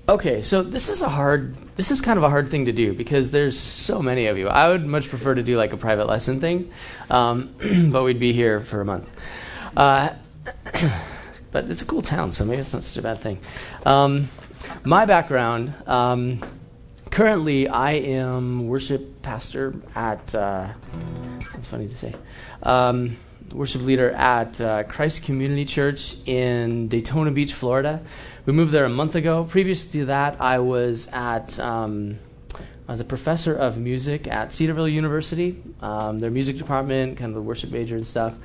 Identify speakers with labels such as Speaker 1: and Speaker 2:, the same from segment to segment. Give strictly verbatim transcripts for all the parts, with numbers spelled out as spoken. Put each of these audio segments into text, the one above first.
Speaker 1: Okay, so this is a hard, this is kind of a hard thing to do because there's so many of you. I would much prefer to do like a private lesson thing, um, but we'd be here for a month. Uh, but it's a cool town, so maybe it's not such a bad thing. Um, my background, um, currently I am worship pastor at, uh, sounds funny to say, um, worship leader at uh, Christ Community Church in Daytona Beach, Florida. We moved there a month ago. Previous to that, I was at um, I was a professor of music at Cedarville University, um, their music department, kind of the worship major and stuff.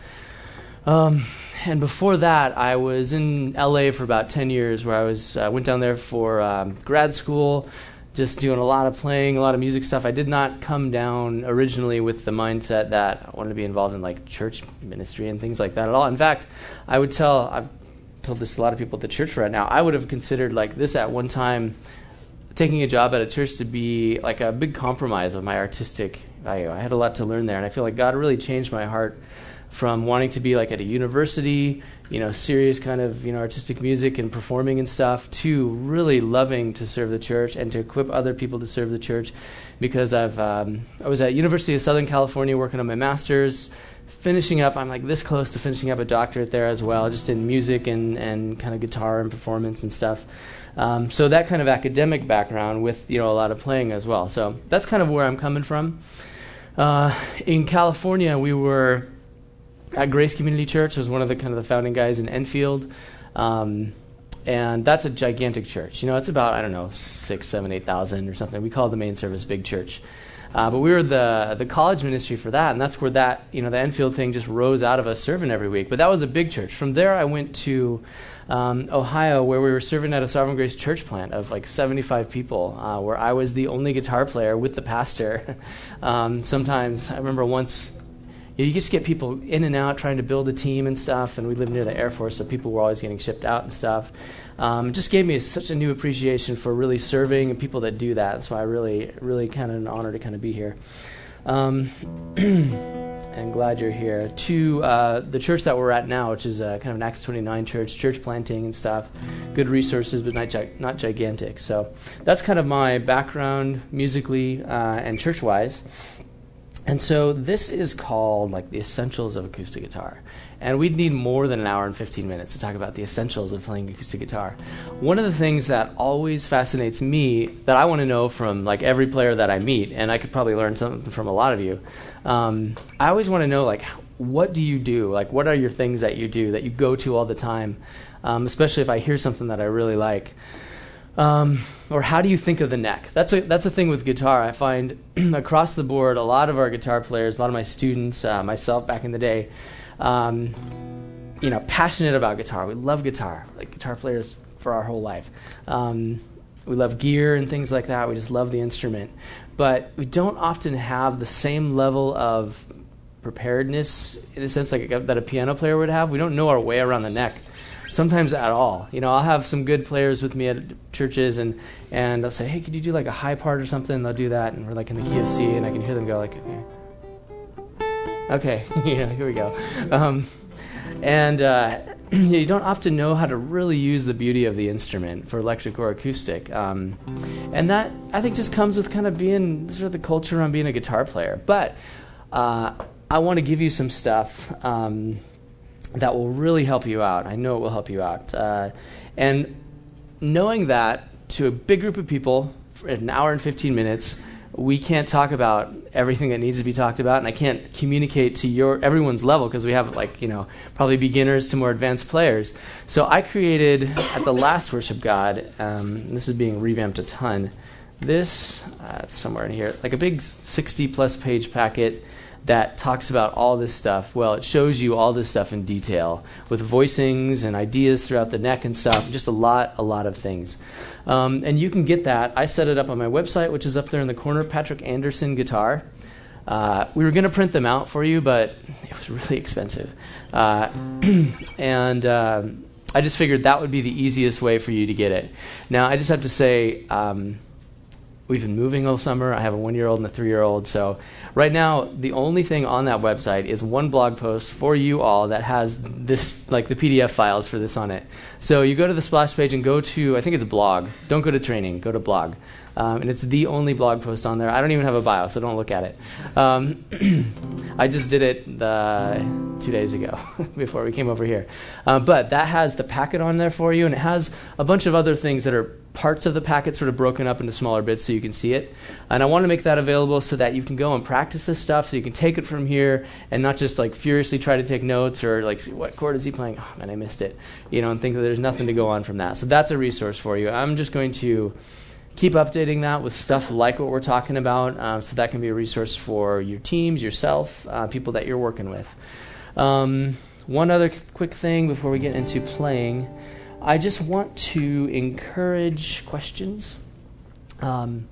Speaker 1: Um, and before that, I was in L A for about ten years, where I was uh, went down there for um, grad school, just doing a lot of playing, a lot of music stuff. I did not come down originally with the mindset that I wanted to be involved in like church ministry and things like that at all. In fact, I would tell I've told this to a lot of people at the church right now. I would have considered like this at one time, taking a job at a church to be like a big compromise of my artistic value. I had a lot to learn there, and I feel like God really changed my heart from wanting to be like at a university, you know, serious kind of, you know, artistic music and performing and stuff, to really loving to serve the church and to equip other people to serve the church. Because I've um, I was at University of Southern California working on my master's, finishing up, I'm like this close to finishing up a doctorate there as well, just in music and, and kind of guitar and performance and stuff. Um, so that kind of academic background with, you know, a lot of playing as well. So that's kind of where I'm coming from. Uh, in California, we were at Grace Community Church. I was one of the kind of the founding guys in Enfield. Um, and that's a gigantic church. You know, it's about, I don't know, six, seven, eight thousand or something. We call the main service Big Church. Uh, but we were the the college ministry for that, and that's where that, you know, the Enfield thing just rose out of us serving every week. But that was a big church. From there, I went to um, Ohio, where we were serving at a Sovereign Grace church plant of like seventy-five people, uh, where I was the only guitar player with the pastor. um, sometimes, I remember once, you, know, you just get people in and out trying to build a team and stuff, and we lived near the Air Force, so people were always getting shipped out and stuff. Um, it just gave me such a new appreciation for really serving and people that do that. So I really, really kind of an honor to kind of be here. Um, and glad you're here. To uh, the church that we're at now, which is uh, kind of an Acts twenty-nine church, church planting and stuff. Good resources, but not, gi- not gigantic. So that's kind of my background musically uh, and church-wise. And so this is called like the essentials of acoustic guitar. And we'd need more than an hour and fifteen minutes to talk about the essentials of playing acoustic guitar. One of the things that always fascinates me, that I want to know from like every player that I meet, and I could probably learn something from a lot of you, um, I always want to know, like, what do you do? Like, what are your things that you do that you go to all the time, um, especially if I hear something that I really like. Um, or how do you think of the neck? That's a that's a thing with guitar. I find across the board, a lot of our guitar players, a lot of my students, uh, myself back in the day, um, you know, passionate about guitar. We love guitar, like guitar players for our whole life. Um, we love gear and things like that. We just love the instrument. But we don't often have the same level of preparedness, in a sense, like a, that a piano player would have. We don't know our way around the neck. Sometimes at all. You know, I'll have some good players with me at churches, and, and they'll say, hey, could you do like a high part or something? And they'll do that, and we're like in the key of C, and I can hear them go like, okay, okay, yeah, here we go. Um, and uh, you don't often know how to really use the beauty of the instrument for electric or acoustic. Um, and that, I think, just comes with kind of being sort of the culture around being a guitar player. But uh, I want to give you some stuff um, that will really help you out. I know it will help you out. Uh, and knowing that to a big group of people for an hour and fifteen minutes, we can't talk about everything that needs to be talked about, and I can't communicate to your everyone's level because we have, like, you know, probably beginners to more advanced players. So I created at the last Worship God, um, and this is being revamped a ton, this, uh, somewhere in here, like a big sixty plus page packet that talks about all this stuff. Well, it shows you all this stuff in detail with voicings and ideas throughout the neck and stuff, just a lot, a lot of things. Um, and you can get that. I set it up on my website, which is up there in the corner, Patrick Anderson Guitar. Uh, we were going to print them out for you, but it was really expensive. Uh, and um, I just figured that would be the easiest way for you to get it. Now, I just have to say, um, we've been moving all summer. I have a one-year-old and a three-year-old. So right now, the only thing on that website is one blog post for you all that has this, like the P D F files for this on it. So you go to the splash page and go to, I think it's blog. Don't go to training. Go to blog. Um, and it's the only blog post on there. I don't even have a bio, so don't look at it. Um, I just did it the, two days ago before we came over here. Uh, but that has the packet on there for you, and it has a bunch of other things that are parts of the packet sort of broken up into smaller bits so you can see it. And I want to make that available so that you can go and practice this stuff, so you can take it from here and not just like furiously try to take notes or like, see, what chord is he playing? Oh, man, I missed it. You know, and think that there's nothing to go on from that. So that's a resource for you. I'm just going to keep updating that with stuff like what we're talking about, um, so that can be a resource for your teams, yourself, uh, people that you're working with. Um, one other quick thing before we get into playing, I just want to encourage questions. Um,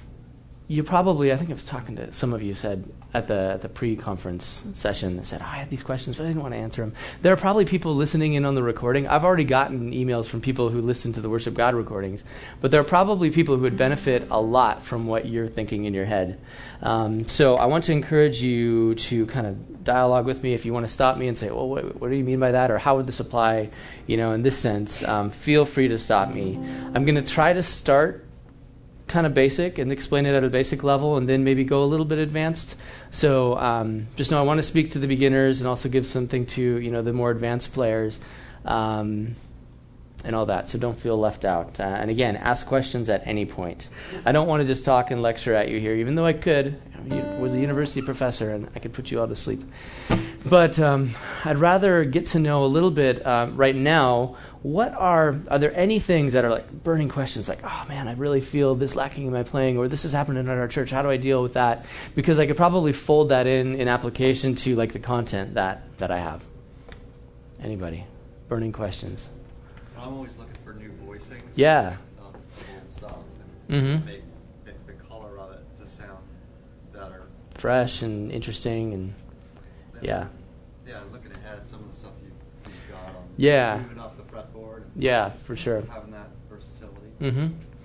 Speaker 1: you probably, I think I was talking to some of you said at the at the pre-conference session that said, oh, I had these questions, but I didn't want to answer them. There are probably people listening in on the recording. I've already gotten emails from people who listen to the Worship God recordings, but there are probably people who would benefit a lot from what you're thinking in your head. Um, so I want to encourage you to kind of dialogue with me. If you want to stop me and say, well, what, what do you mean by that? Or how would this apply, you know, in this sense? Um, feel free to stop me. I'm going to try to start kind of basic and explain it at a basic level and then maybe go a little bit advanced. So um, just know I want to speak to the beginners and also give something to, you know, the more advanced players um, and all that. So don't feel left out. Uh, and again, ask questions at any point. I don't want to just talk and lecture at you here, even though I could. I was a university professor and I could put you all to sleep. But um, I'd rather get to know a little bit uh, right now. What are, are there any things that are like burning questions like, oh man, I really feel this lacking in my playing, or this is happening at our church. How do I deal with that? Because I could probably fold that in in application to like the content that, that I have. Anybody? Burning questions?
Speaker 2: I'm always looking for new voicings.
Speaker 1: Yeah.
Speaker 2: Um, old stuff.
Speaker 1: And
Speaker 2: mm-hmm.
Speaker 1: make,
Speaker 2: make the color of it to sound better.
Speaker 1: Fresh and interesting and
Speaker 2: and
Speaker 1: yeah.
Speaker 2: Yeah, looking ahead, some of the stuff you, you've got on
Speaker 1: yeah.
Speaker 2: moving off the fretboard. And
Speaker 1: yeah, for sure.
Speaker 2: Having that versatility.
Speaker 1: Mm-hmm.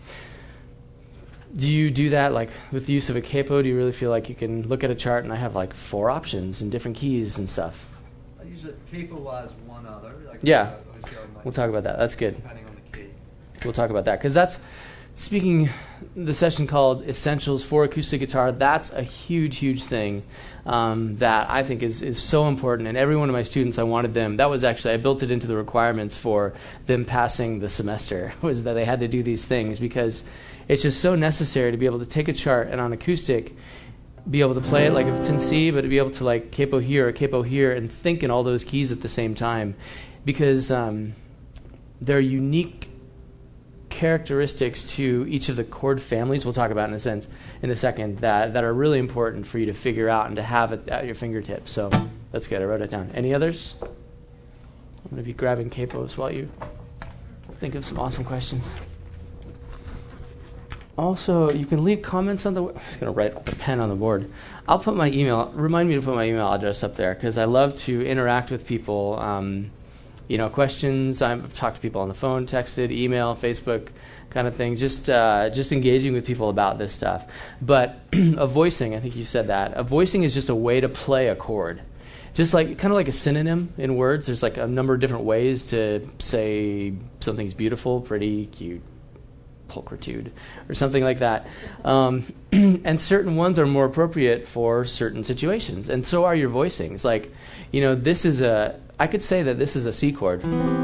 Speaker 1: Do you do that like with the use of a capo? Do you really feel like you can look at a chart and I have like four options and different keys and stuff?
Speaker 2: I use it capo-wise one other. Like
Speaker 1: yeah.
Speaker 2: I
Speaker 1: We'll talk about that. That's good.
Speaker 2: Depending on the key.
Speaker 1: We'll talk about that because that's speaking the session called Essentials for Acoustic Guitar. That's a huge, huge thing um, that I think is is so important. And every one of my students, I wanted them. That was actually I built it into the requirements for them passing the semester was that they had to do these things because it's just so necessary to be able to take a chart and on acoustic be able to play it like if it's in C, but to be able to like capo here or capo here and think in all those keys at the same time because. Um, There are unique characteristics to each of the chord families we'll talk about in a sense in a second that, that are really important for you to figure out and to have it at your fingertips. So that's good. I wrote it down. Any others? I'm going to be grabbing capos while you think of some awesome questions. Also, you can leave comments on the... I'm just going to write with a pen on the board. I'll put my email... Remind me to put my email address up there because I love to interact with people... Um, You know, questions. I've talked to people on the phone, texted, email, Facebook, kind of thing. Just, uh, just engaging with people about this stuff. But a voicing, I think you said that. A voicing is just a way to play a chord, just like kind of like a synonym in words. There's like a number of different ways to say something's beautiful, pretty, cute, pulchritude, or something like that. Um, and certain ones are more appropriate for certain situations, and so are your voicings. Like, you know, this is a. I could say that this is a C chord,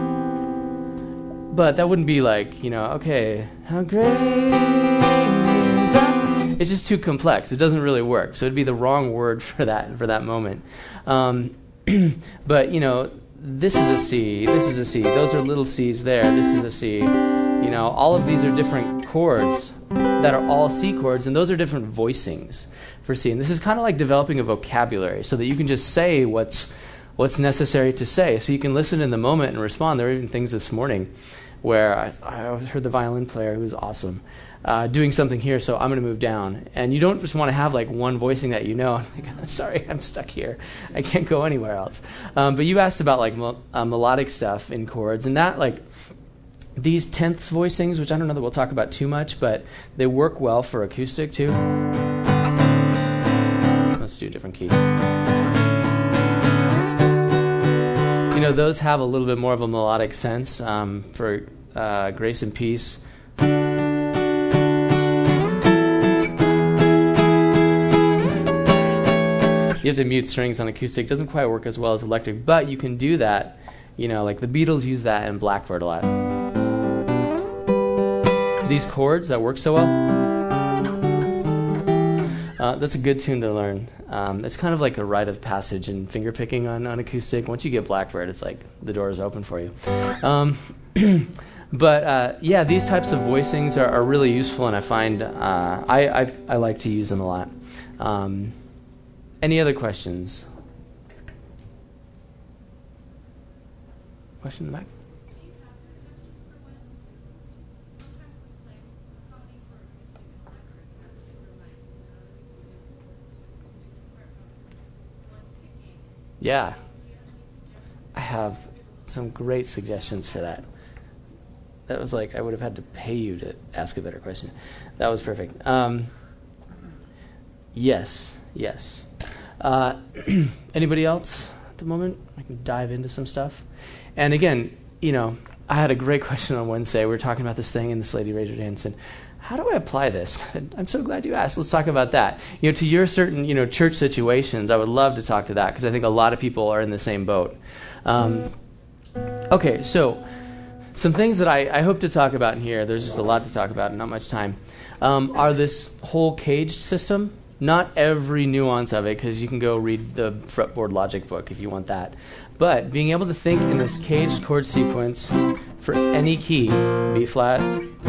Speaker 1: but that wouldn't be like, you know, okay, how great is that? It's just too complex. It doesn't really work. So it'd be the wrong word for that for that moment. Um, but, you know, this is a C, this is a C. Those are little C's there. This is a C. You know, all of these are different chords that are all C chords, and those are different voicings for C. And this is kind of like developing a vocabulary so that you can just say what's what's necessary to say. So you can listen in the moment and respond. There were even things this morning where I, I heard the violin player who was awesome uh, doing something here, so I'm going to move down. And you don't just want to have like one voicing that you know. I'm like, sorry, I'm stuck here. I can't go anywhere else. Um, but you asked about like mel- uh, melodic stuff in chords, and that like these tenths voicings, which I don't know that we'll talk about too much, but they work well for acoustic too. Let's do a different key. You know, those have a little bit more of a melodic sense. Um, for uh, Grace and Peace, you have to mute strings on acoustic. Doesn't quite work as well as electric, but you can do that. You know, like the Beatles use that in Blackbird a lot. These chords that work so well, uh, that's a good tune to learn. Um, it's kind of like a rite of passage in finger picking on, on acoustic. Once you get Blackbird, it's like the door is open for you. Um, but uh, yeah, these types of voicings are, are really useful, and I find uh, I, I I like to use them a lot. Um, any other questions? Question in the back? Yeah, I have some great suggestions for that. That was like I would have had to pay you to ask a better question. That was perfect. Um, yes, yes. Uh, anybody else at the moment? I can dive into some stuff. And again, you know, I had a great question on Wednesday. We were talking about this thing, and this lady raised her hand and said, how do I apply this? I'm so glad you asked. Let's talk about that. You know, to your certain, you know, church situations, I would love to talk to that because I think a lot of people are in the same boat. Um, okay, so some things that I, I hope to talk about in here, there's just a lot to talk about and not much time, um, are this whole caged system. Not every nuance of it, because you can go read the fretboard logic book if you want that. But being able to think in this caged chord sequence for any key, B flat,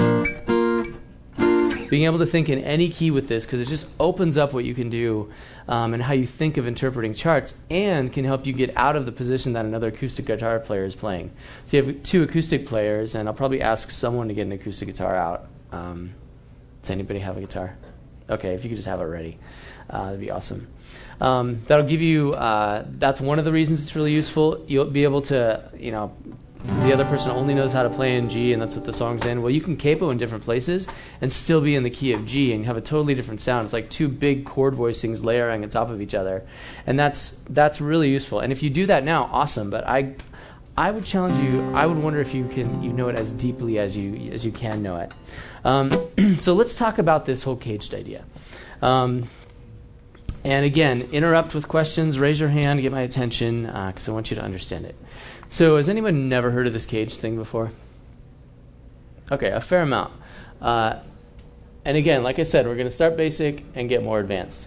Speaker 1: being able to think in any key with this, because it just opens up what you can do um, and how you think of interpreting charts, and can help you get out of the position that another acoustic guitar player is playing. So you have two acoustic players, and I'll probably ask someone to get an acoustic guitar out. Um, does anybody have a guitar? Okay, if you could just have it ready, uh, that'd be awesome. Um, that'll give you, uh, that's one of the reasons it's really useful. You'll be able to, you know, the other person only knows how to play in G, and that's what the song's in. Well, you can capo in different places and still be in the key of G and have a totally different sound. It's like two big chord voicings layering on top of each other. And that's that's really useful. And if you do that now, awesome. But I I would challenge you, I would wonder if you can you know it as deeply as you as you can know it. Um, so let's talk about this whole caged idea. Um, and again, interrupt with questions, raise your hand, get my attention, because uh, I want you to understand it. So has anyone never heard of this caged thing before? Okay, a fair amount. Uh, and again, like I said, we're going to start basic and get more advanced.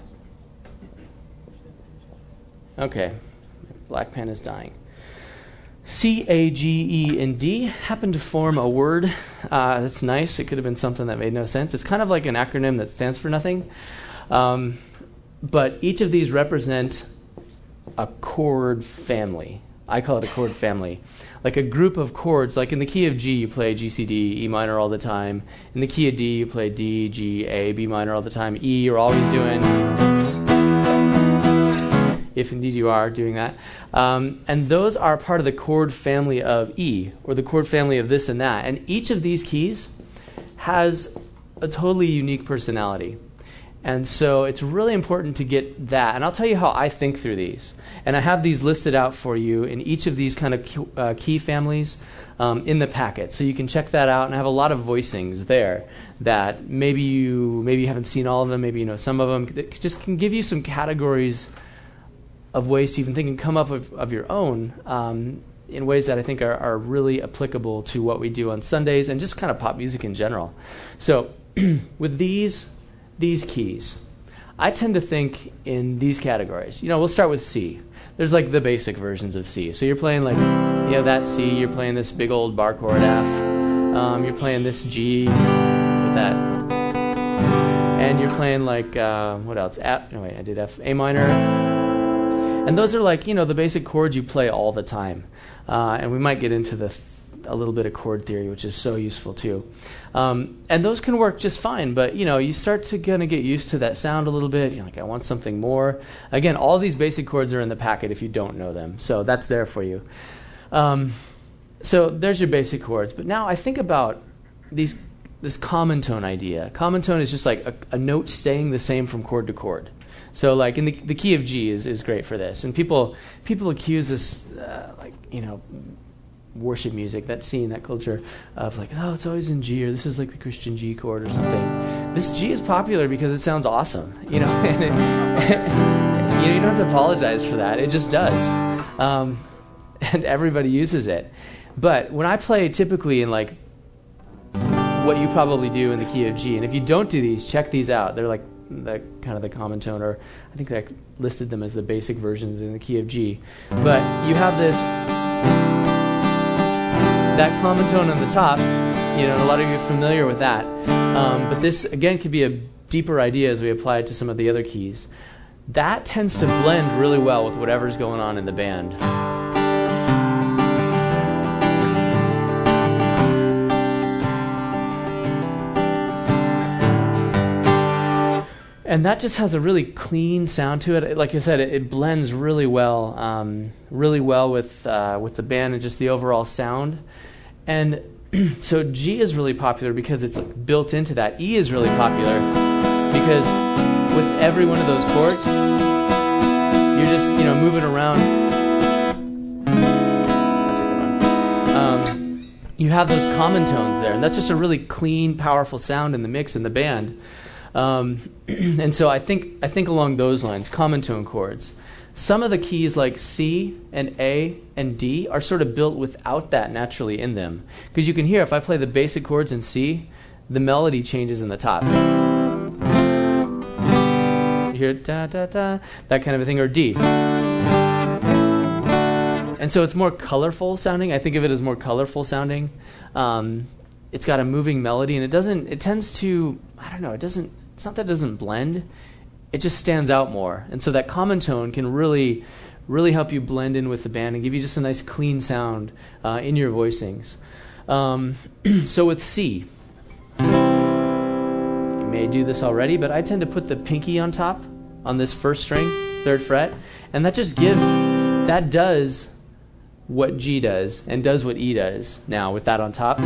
Speaker 1: Okay, black pen is dying. C, A, G, E, and D happen to form a word. Uh, that's nice. It could have been something that made no sense. It's kind of like an acronym that stands for nothing. Um, but each of these represent a chord family. I call it a chord family. Like a group of chords. Like in the key of G, you play G, C, D, E minor all the time. In the key of D, you play D, G, A, B minor all the time. E, you're always doing... if indeed you are doing that. Um, and those are part of the chord family of E, or the chord family of this and that. And each of these keys has a totally unique personality. And so it's really important to get that. And I'll tell you how I think through these. And I have these listed out for you in each of these kind of key, uh, key families um, in the packet. So you can check that out, and I have a lot of voicings there that maybe you maybe you haven't seen all of them, maybe you know some of them. That just can give you some categories of ways to even think and come up with, of your own um, in ways that I think are, are really applicable to what we do on Sundays and just kind of pop music in general. So with these these keys, I tend to think in these categories. You know, we'll start with C. There's like the basic versions of C. So you're playing like, you know, that C, you're playing this big old bar chord F, um, you're playing this G with that, and you're playing like, uh, what else? F, no wait, I did F, A minor. And those are like, you know, the basic chords you play all the time. Uh, and we might get into the th- a little bit of chord theory, which is so useful too. Um, and those can work just fine, but, you know, you start to kind of get used to that sound a little bit. You're like, I want something more. Again, all these basic chords are in the packet if you don't know them. So that's there for you. Um, so there's your basic chords. But now I think about these this common tone idea. Common tone is just like a, a note staying the same from chord to chord. So like in the the key of G is, is great for this. And people people accuse this uh, like you know worship music, that scene, that culture of like, oh, it's always in G, or this is like the Christian G chord or something. This G is popular because it sounds awesome, you know. And it, you know, you don't have to apologize for that. It just does, um, and everybody uses it. But when I play typically in like what you probably do in the key of G, and if you don't do these, check these out. They're like the kind of the common tone, or I think I listed them as the basic versions in the key of G. But you have this that common tone on the top. You know, a lot of you are familiar with that. Um, but this again could be a deeper idea as we apply it to some of the other keys. That tends to blend really well with whatever's going on in the band. And that just has a really clean sound to it. Like I said, it, it blends really well, um, really well with uh, with the band and just the overall sound. And so G is really popular because it's like built into that. E is really popular because with every one of those chords, you're just you know moving around. That's a good one. Um, you have those common tones there, and that's just a really clean, powerful sound in the mix in the band. Um, and so I think I think along those lines, common tone chords. Some of the keys like C and A and D are sort of built without that naturally in them. Because you can hear if I play the basic chords in C, the melody changes in the top. You hear da da da, that kind of a thing, or D. And so it's more colorful sounding. I think of it as more colorful sounding. Um, it's got a moving melody, and it doesn't. It tends to. I don't know. It doesn't. It's not that it doesn't blend. It just stands out more. And so that common tone can really, really help you blend in with the band and give you just a nice clean sound uh, in your voicings. Um, so with C, you may do this already, but I tend to put the pinky on top on this first string, third fret, and that just gives, that does what G does and does what E does now with that on top.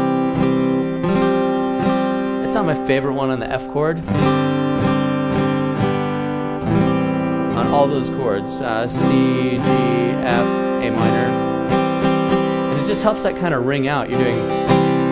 Speaker 1: It's not my favorite one on the F chord. On all those chords, uh, C, G, F, A minor. And it just helps that kind of ring out. You're doing...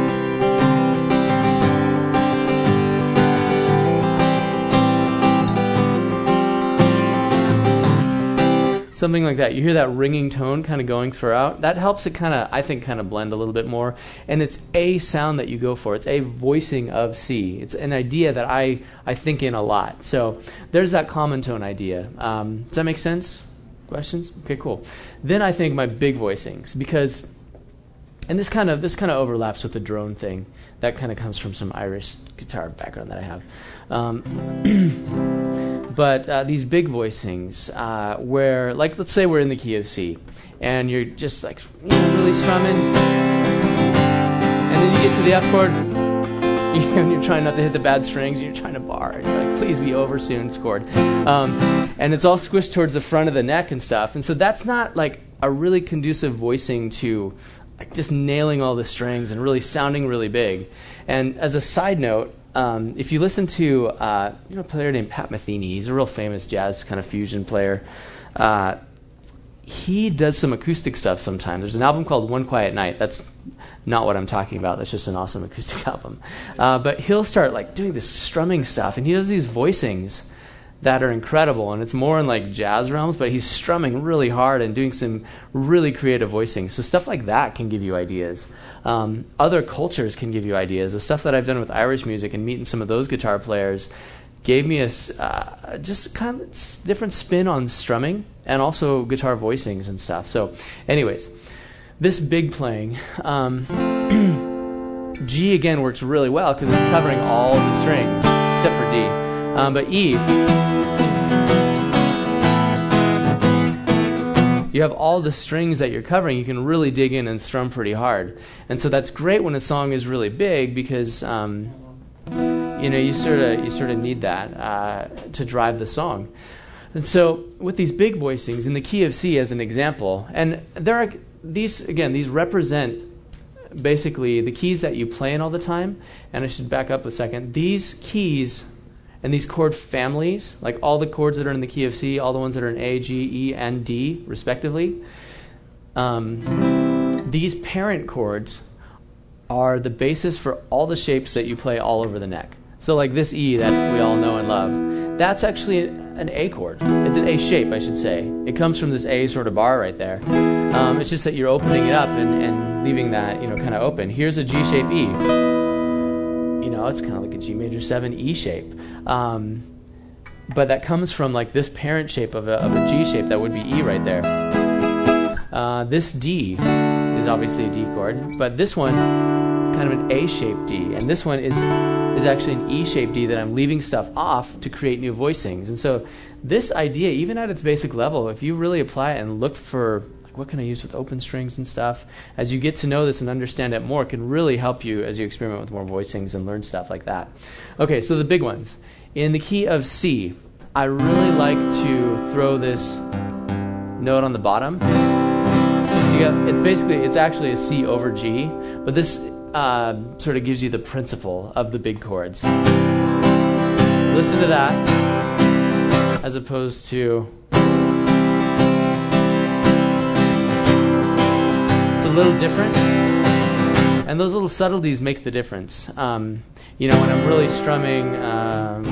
Speaker 1: something like that. You hear that ringing tone kind of going throughout. That helps it kind of, I think, kind of blend a little bit more. And it's a sound that you go for. It's a voicing of C. It's an idea that I, I think in a lot. So there's that common tone idea. Um, does that make sense? Questions? Okay, cool. Then I think my big voicings, because, and this kind of this kind of overlaps with the drone thing. That kind of comes from some Irish guitar background that I have. Um, But uh, these big voicings, uh, where, like, let's say we're in the key of C, and you're just, like, you know, really strumming, and then you get to the F chord, and you're trying not to hit the bad strings, and you're trying to bar, and you're like, please be over soon, chord. Um, and it's all squished towards the front of the neck and stuff, and so that's not, like, a really conducive voicing to, like, just nailing all the strings and really sounding really big. And as a side note, Um, if you listen to uh, you know, a player named Pat Metheny, he's a real famous jazz kind of fusion player. Uh, he does some acoustic stuff sometimes. There's an album called One Quiet Night. That's not what I'm talking about. That's just an awesome acoustic album. Uh, but he'll start like doing this strumming stuff, and he does these voicings that are incredible, and it's more in like jazz realms, but he's strumming really hard and doing some really creative voicing. So stuff like that can give you ideas. Um, other cultures can give you ideas. The stuff that I've done with Irish music and meeting some of those guitar players gave me a uh, just kind of different spin on strumming and also guitar voicings and stuff. So anyways, this big playing, um, G again works really well because it's covering all the strings except for D. Um, but E, you have all the strings that you're covering. You can really dig in and strum pretty hard. And so that's great when a song is really big because, um, you know, you sort of you sort of need that uh, to drive the song. And so with these big voicings in the key of C as an example, and there are these, again, these represent basically the keys that you play in all the time. And I should back up a second. These keys and these chord families, like all the chords that are in the key of C, all the ones that are in A, G, E, and D, respectively, um, these parent chords are the basis for all the shapes that you play all over the neck. So like this E that we all know and love, that's actually an A chord. It's an A shape, I should say. It comes from this A sort of bar right there. Um, it's just that you're opening it up and, and leaving that, you know, kind of open. Here's a G shape E. You know, it's kind of like a G major seven E shape. Um, but that comes from like this parent shape of a, of a G shape that would be E right there. Uh, this D is obviously a D chord, but this one is kind of an A-shaped D, and this one is is actually an E-shaped D that I'm leaving stuff off to create new voicings. And so this idea, even at its basic level, if you really apply it and look for like what can I use with open strings and stuff, as you get to know this and understand it more, it can really help you as you experiment with more voicings and learn stuff like that. Okay, so the big ones. In the key of C, I really like to throw this note on the bottom. So you got, it's basically, it's actually a C over G, but this uh, sort of gives you the principle of the big chords. Listen to that, as opposed to, it's a little different, and those little subtleties make the difference. Um, you know, when I'm really strumming, um,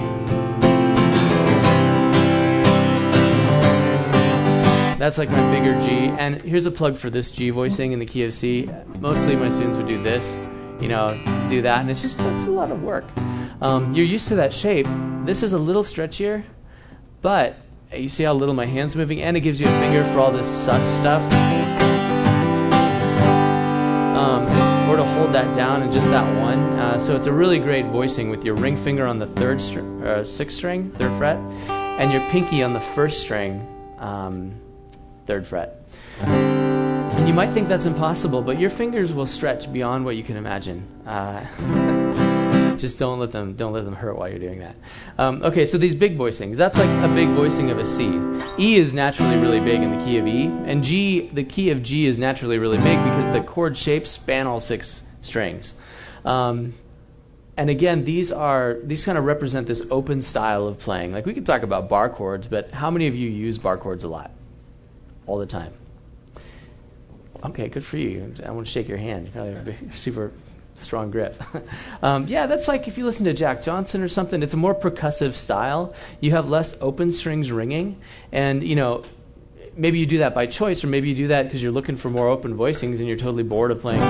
Speaker 1: that's like my bigger G. And here's a plug for this G voicing in the key of C. Mostly my students would do this, you know, do that, and it's just, that's a lot of work. Um, you're used to that shape. This is a little stretchier, but you see how little my hand's moving, and it gives you a finger for all this sus stuff. Um, or to hold that down in just that one. Uh, so it's a really great voicing with your ring finger on the third str- uh, sixth string, third fret, and your pinky on the first string, um, third fret. And you might think that's impossible, but your fingers will stretch beyond what you can imagine. Uh, just don't let them don't let them hurt while you're doing that. Um, okay, so these big voicings, that's like a big voicing of a C. E is naturally really big in the key of E, and G, the key of G is naturally really big because the chord shapes span all six strings. Um, and again, these are these kind of represent this open style of playing. Like we could talk about bar chords, but how many of you use bar chords a lot? All the time. Okay, good for you. I want to shake your hand. You probably have a big, super strong grip. um, yeah, that's like if you listen to Jack Johnson or something. It's a more percussive style. You have less open strings ringing, and you know, maybe you do that by choice, or maybe you do that because you're looking for more open voicings and you're totally bored of playing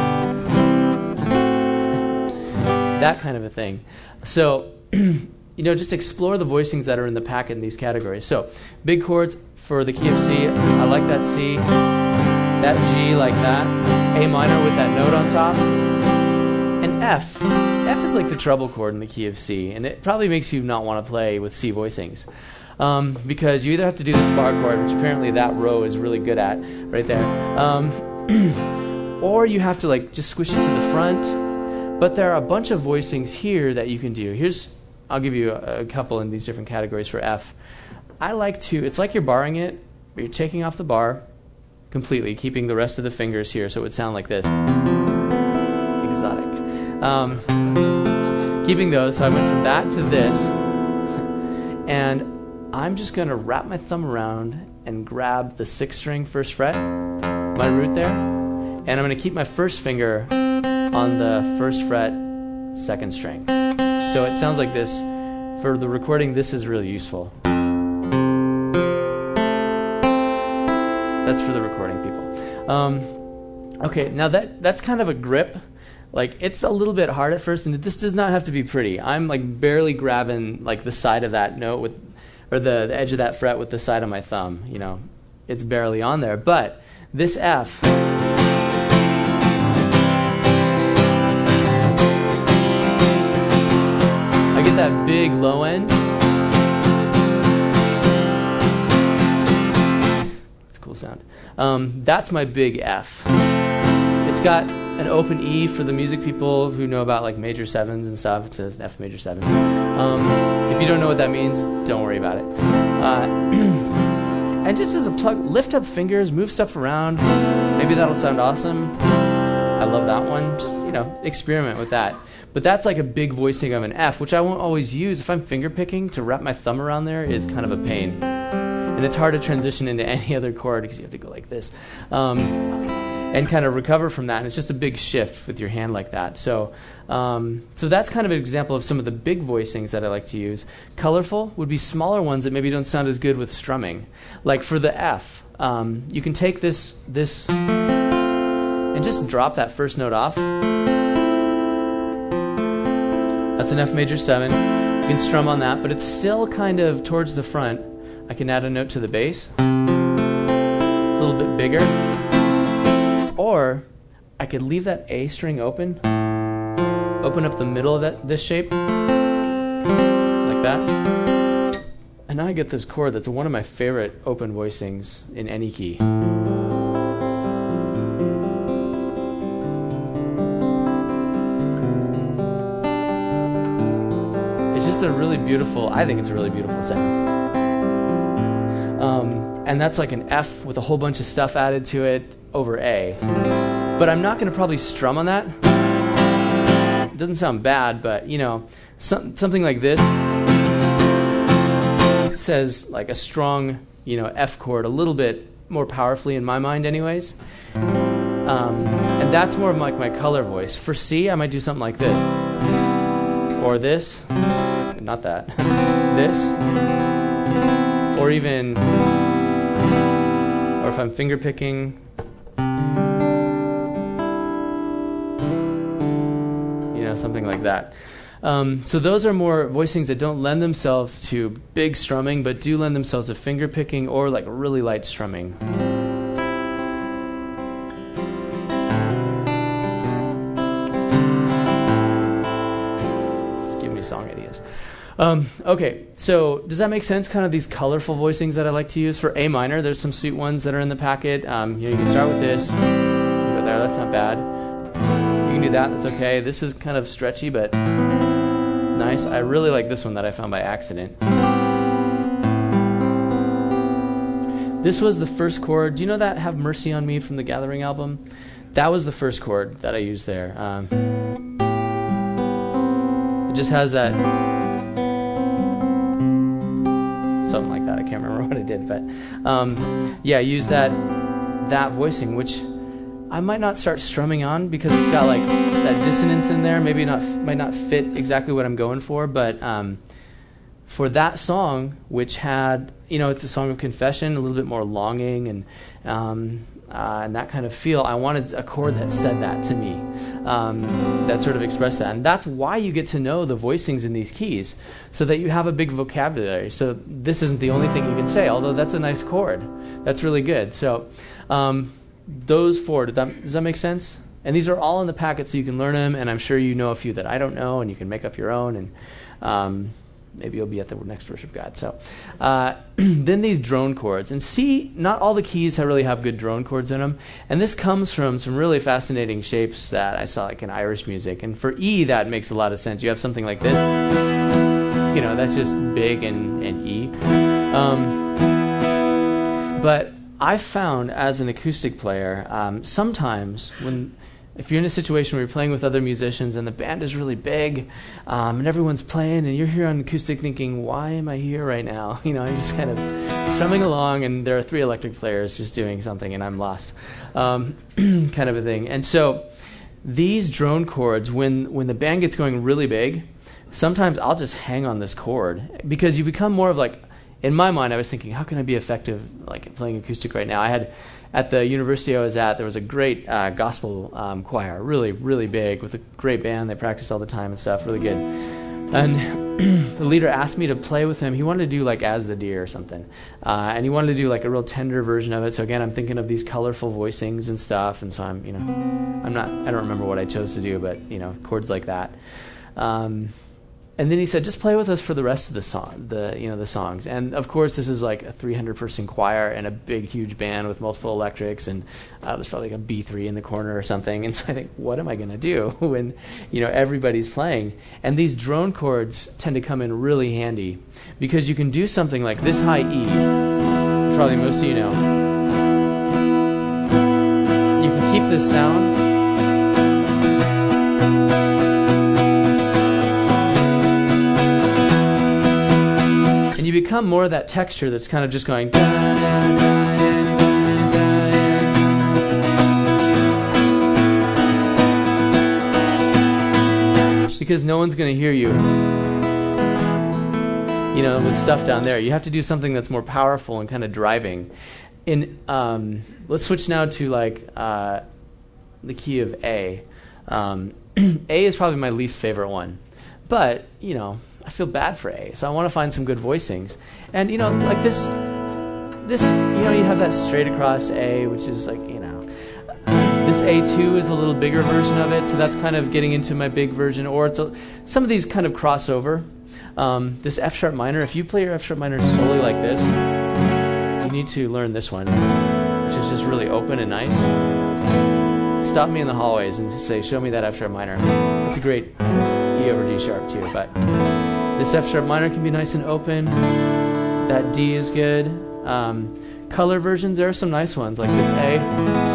Speaker 1: that kind of a thing. So, you know, just explore the voicings that are in the packet in these categories. So, big chords. For the key of C, I like that C, that G like that, A minor with that note on top, and F. F is like the treble chord in the key of C, and it probably makes you not want to play with C voicings. Um, because you either have to do this bar chord, which apparently that row is really good at, right there, um, or you have to like just squish it to the front. But there are a bunch of voicings here that you can do. Here's, I'll give you a, a couple in these different categories for F. I like to, it's like you're barring it, but you're taking off the bar completely, keeping the rest of the fingers here, so it would sound like this. Exotic. Um, keeping those, so I went from that to this, and I'm just going to wrap my thumb around and grab the sixth string first fret, my root there, and I'm going to keep my first finger on the first fret second string. So it sounds like this. For the recording, this is really useful. That's for the recording people. Um, okay, now that that's kind of a grip. Like, it's a little bit hard at first, and this does not have to be pretty. I'm like barely grabbing like the side of that note with, or the, the edge of that fret with the side of my thumb. You know, it's barely on there. But this F, I get that big low end. Sound. Um, that's my big F. It's got an open E for the music people who know about like major sevens and stuff. It says F major seven. Um, if you don't know what that means, don't worry about it. Uh, and just as a plug, lift up fingers, move stuff around. Maybe that'll sound awesome. I love that one. Just, you know, experiment with that. But that's like a big voicing of an F, which I won't always use. If I'm finger picking, to wrap my thumb around there is kind of a pain. And it's hard to transition into any other chord because you have to go like this. Um, and kind of recover from that. And it's just a big shift with your hand like that. So um, so that's kind of an example of some of the big voicings that I like to use. Colorful would be smaller ones that maybe don't sound as good with strumming. Like for the F, um, you can take this this and just drop that first note off. That's an F major seven. You can strum on that, but it's still kind of towards the front. I can add a note to the bass. It's a little bit bigger. Or I could leave that A string open, open up the middle of that this shape, like that. And now I get this chord that's one of my favorite open voicings in any key. It's just a really beautiful, I think it's a really beautiful sound. Um, and that's like an F with a whole bunch of stuff added to it over A. But I'm not going to probably strum on that. It doesn't sound bad, but, you know, some, something like this says like a strong, you know, F chord a little bit more powerfully in my mind anyways. Um, and that's more of like my color voice. For C, I might do something like this. Or this. Not that. This. Or even, or if I'm finger picking, you know, something like that. Um, so those are more voicings that don't lend themselves to big strumming, but do lend themselves to finger picking or like really light strumming. Just give me song ideas. Um, okay, so does that make sense? Kind of these colorful voicings that I like to use for A minor. There's some sweet ones that are in the packet. Um, you know, you can start with this. Go there. That's not bad. You can do that. That's okay. This is kind of stretchy, but nice. I really like this one that I found by accident. This was the first chord. Do you know that Have Mercy on Me from the Gathering album? That was the first chord that I used there. Um, it just has that. Something like that. I can't remember what I did, but um, yeah, I used that that voicing, which I might not start strumming on because it's got like that dissonance in there. Maybe not might not fit exactly what I'm going for, but um, for that song, which had, you know, it's a song of confession, a little bit more longing and um, uh, and that kind of feel. I wanted a chord that said that to me, um, that sort of expressed that. And that's why you get to know the voicings in these keys, so that you have a big vocabulary. So this isn't the only thing you can say, although that's a nice chord. That's really good. So um, those four, did that, does that make sense? And these are all in the packet, so you can learn them, and I'm sure you know a few that I don't know, and you can make up your own, and um, maybe you'll be at the next Worship God. So uh, then these drone chords. And C, not all the keys have really have good drone chords in them. And this comes from some really fascinating shapes that I saw like in Irish music. And for E, that makes a lot of sense. You have something like this. You know, that's just big and, and E. Um, but I found as an acoustic player, um, sometimes when... if you're in a situation where you're playing with other musicians and the band is really big um, and everyone's playing and you're here on acoustic thinking, why am I here right now? You know, I'm just kind of strumming along and there are three electric players just doing something and I'm lost, um, kind of a thing. And so these drone chords, when, when the band gets going really big, sometimes I'll just hang on this chord because you become more of like, in my mind, I was thinking, how can I be effective like playing acoustic right now? I had... At the university I was at, there was a great uh, gospel um, choir, really, really big, with a great band. They practiced all the time and stuff, really good. And the leader asked me to play with him. He wanted to do like As the Deer or something. Uh, and he wanted to do like a real tender version of it. So again, I'm thinking of these colorful voicings and stuff. And so I'm, you know, I'm not, I don't remember what I chose to do, but, you know, chords like that. Um, And then he said, just play with us for the rest of the song, the you know the songs. And of course, this is like a three hundred person choir and a big, huge band with multiple electrics, and uh, there's probably like a B three in the corner or something. And so I think, what am I going to do when you know everybody's playing? And these drone chords tend to come in really handy because you can do something like this high E. probably most of you know. You can keep this sound. And you become more of that texture that's kind of just going. Because no one's going to hear you, you know, with stuff down there. You have to do something that's more powerful and kind of driving. In um, let's switch now to like uh, the key of A. Um, A is probably my least favorite one, but you know, I feel bad for A, so I want to find some good voicings. And you know, like this, this, you know, you have that straight across A, which is like, you know. This A two is a little bigger version of it, so that's kind of getting into my big version. Or it's a, some of these kind of crossover. Um, this F sharp minor, if you play your F sharp minor solely like this, you need to learn this one, which is just really open and nice. Stop me in the hallways and just say, show me that F sharp minor. It's a great E over G sharp too, but this F sharp minor can be nice and open. That D is good. Um, color versions, there are some nice ones, like this A.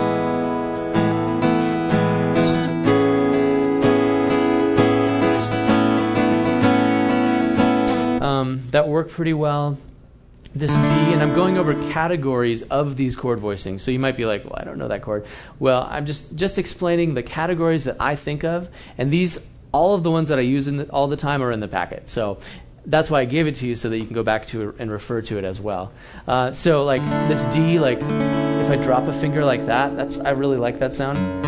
Speaker 1: Um, that work pretty well. This D, and I'm going over categories of these chord voicings. So you might be like, well, I don't know that chord. Well, I'm just, just explaining the categories that I think of, and these, all of the ones that I use in the, all the time are in the packet. So that's why I gave it to you, so that you can go back to it and refer to it as well. Uh, so like this D, like if I drop a finger like that, that's I really like that sound.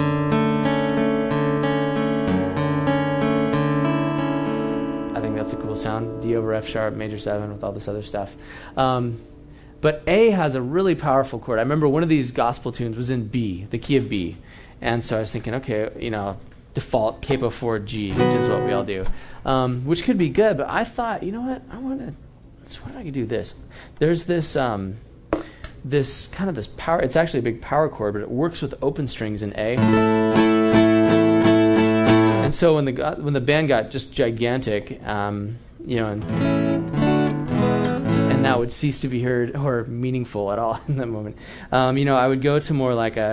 Speaker 1: Sound, D over F sharp, major seven with all this other stuff. Um, but A has a really powerful chord. I remember one of these gospel tunes was in B, the key of B. And so I was thinking, okay, you know, default capo four G, which is what we all do, um, which could be good. But I thought, you know what, I want to, so what if I could do this? There's this, um, this kind of this power, it's actually a big power chord, but it works with open strings in A. And so when the when the band got just gigantic, um, you know, and, and that would cease to be heard or meaningful at all in that moment, um, you know, I would go to more like a.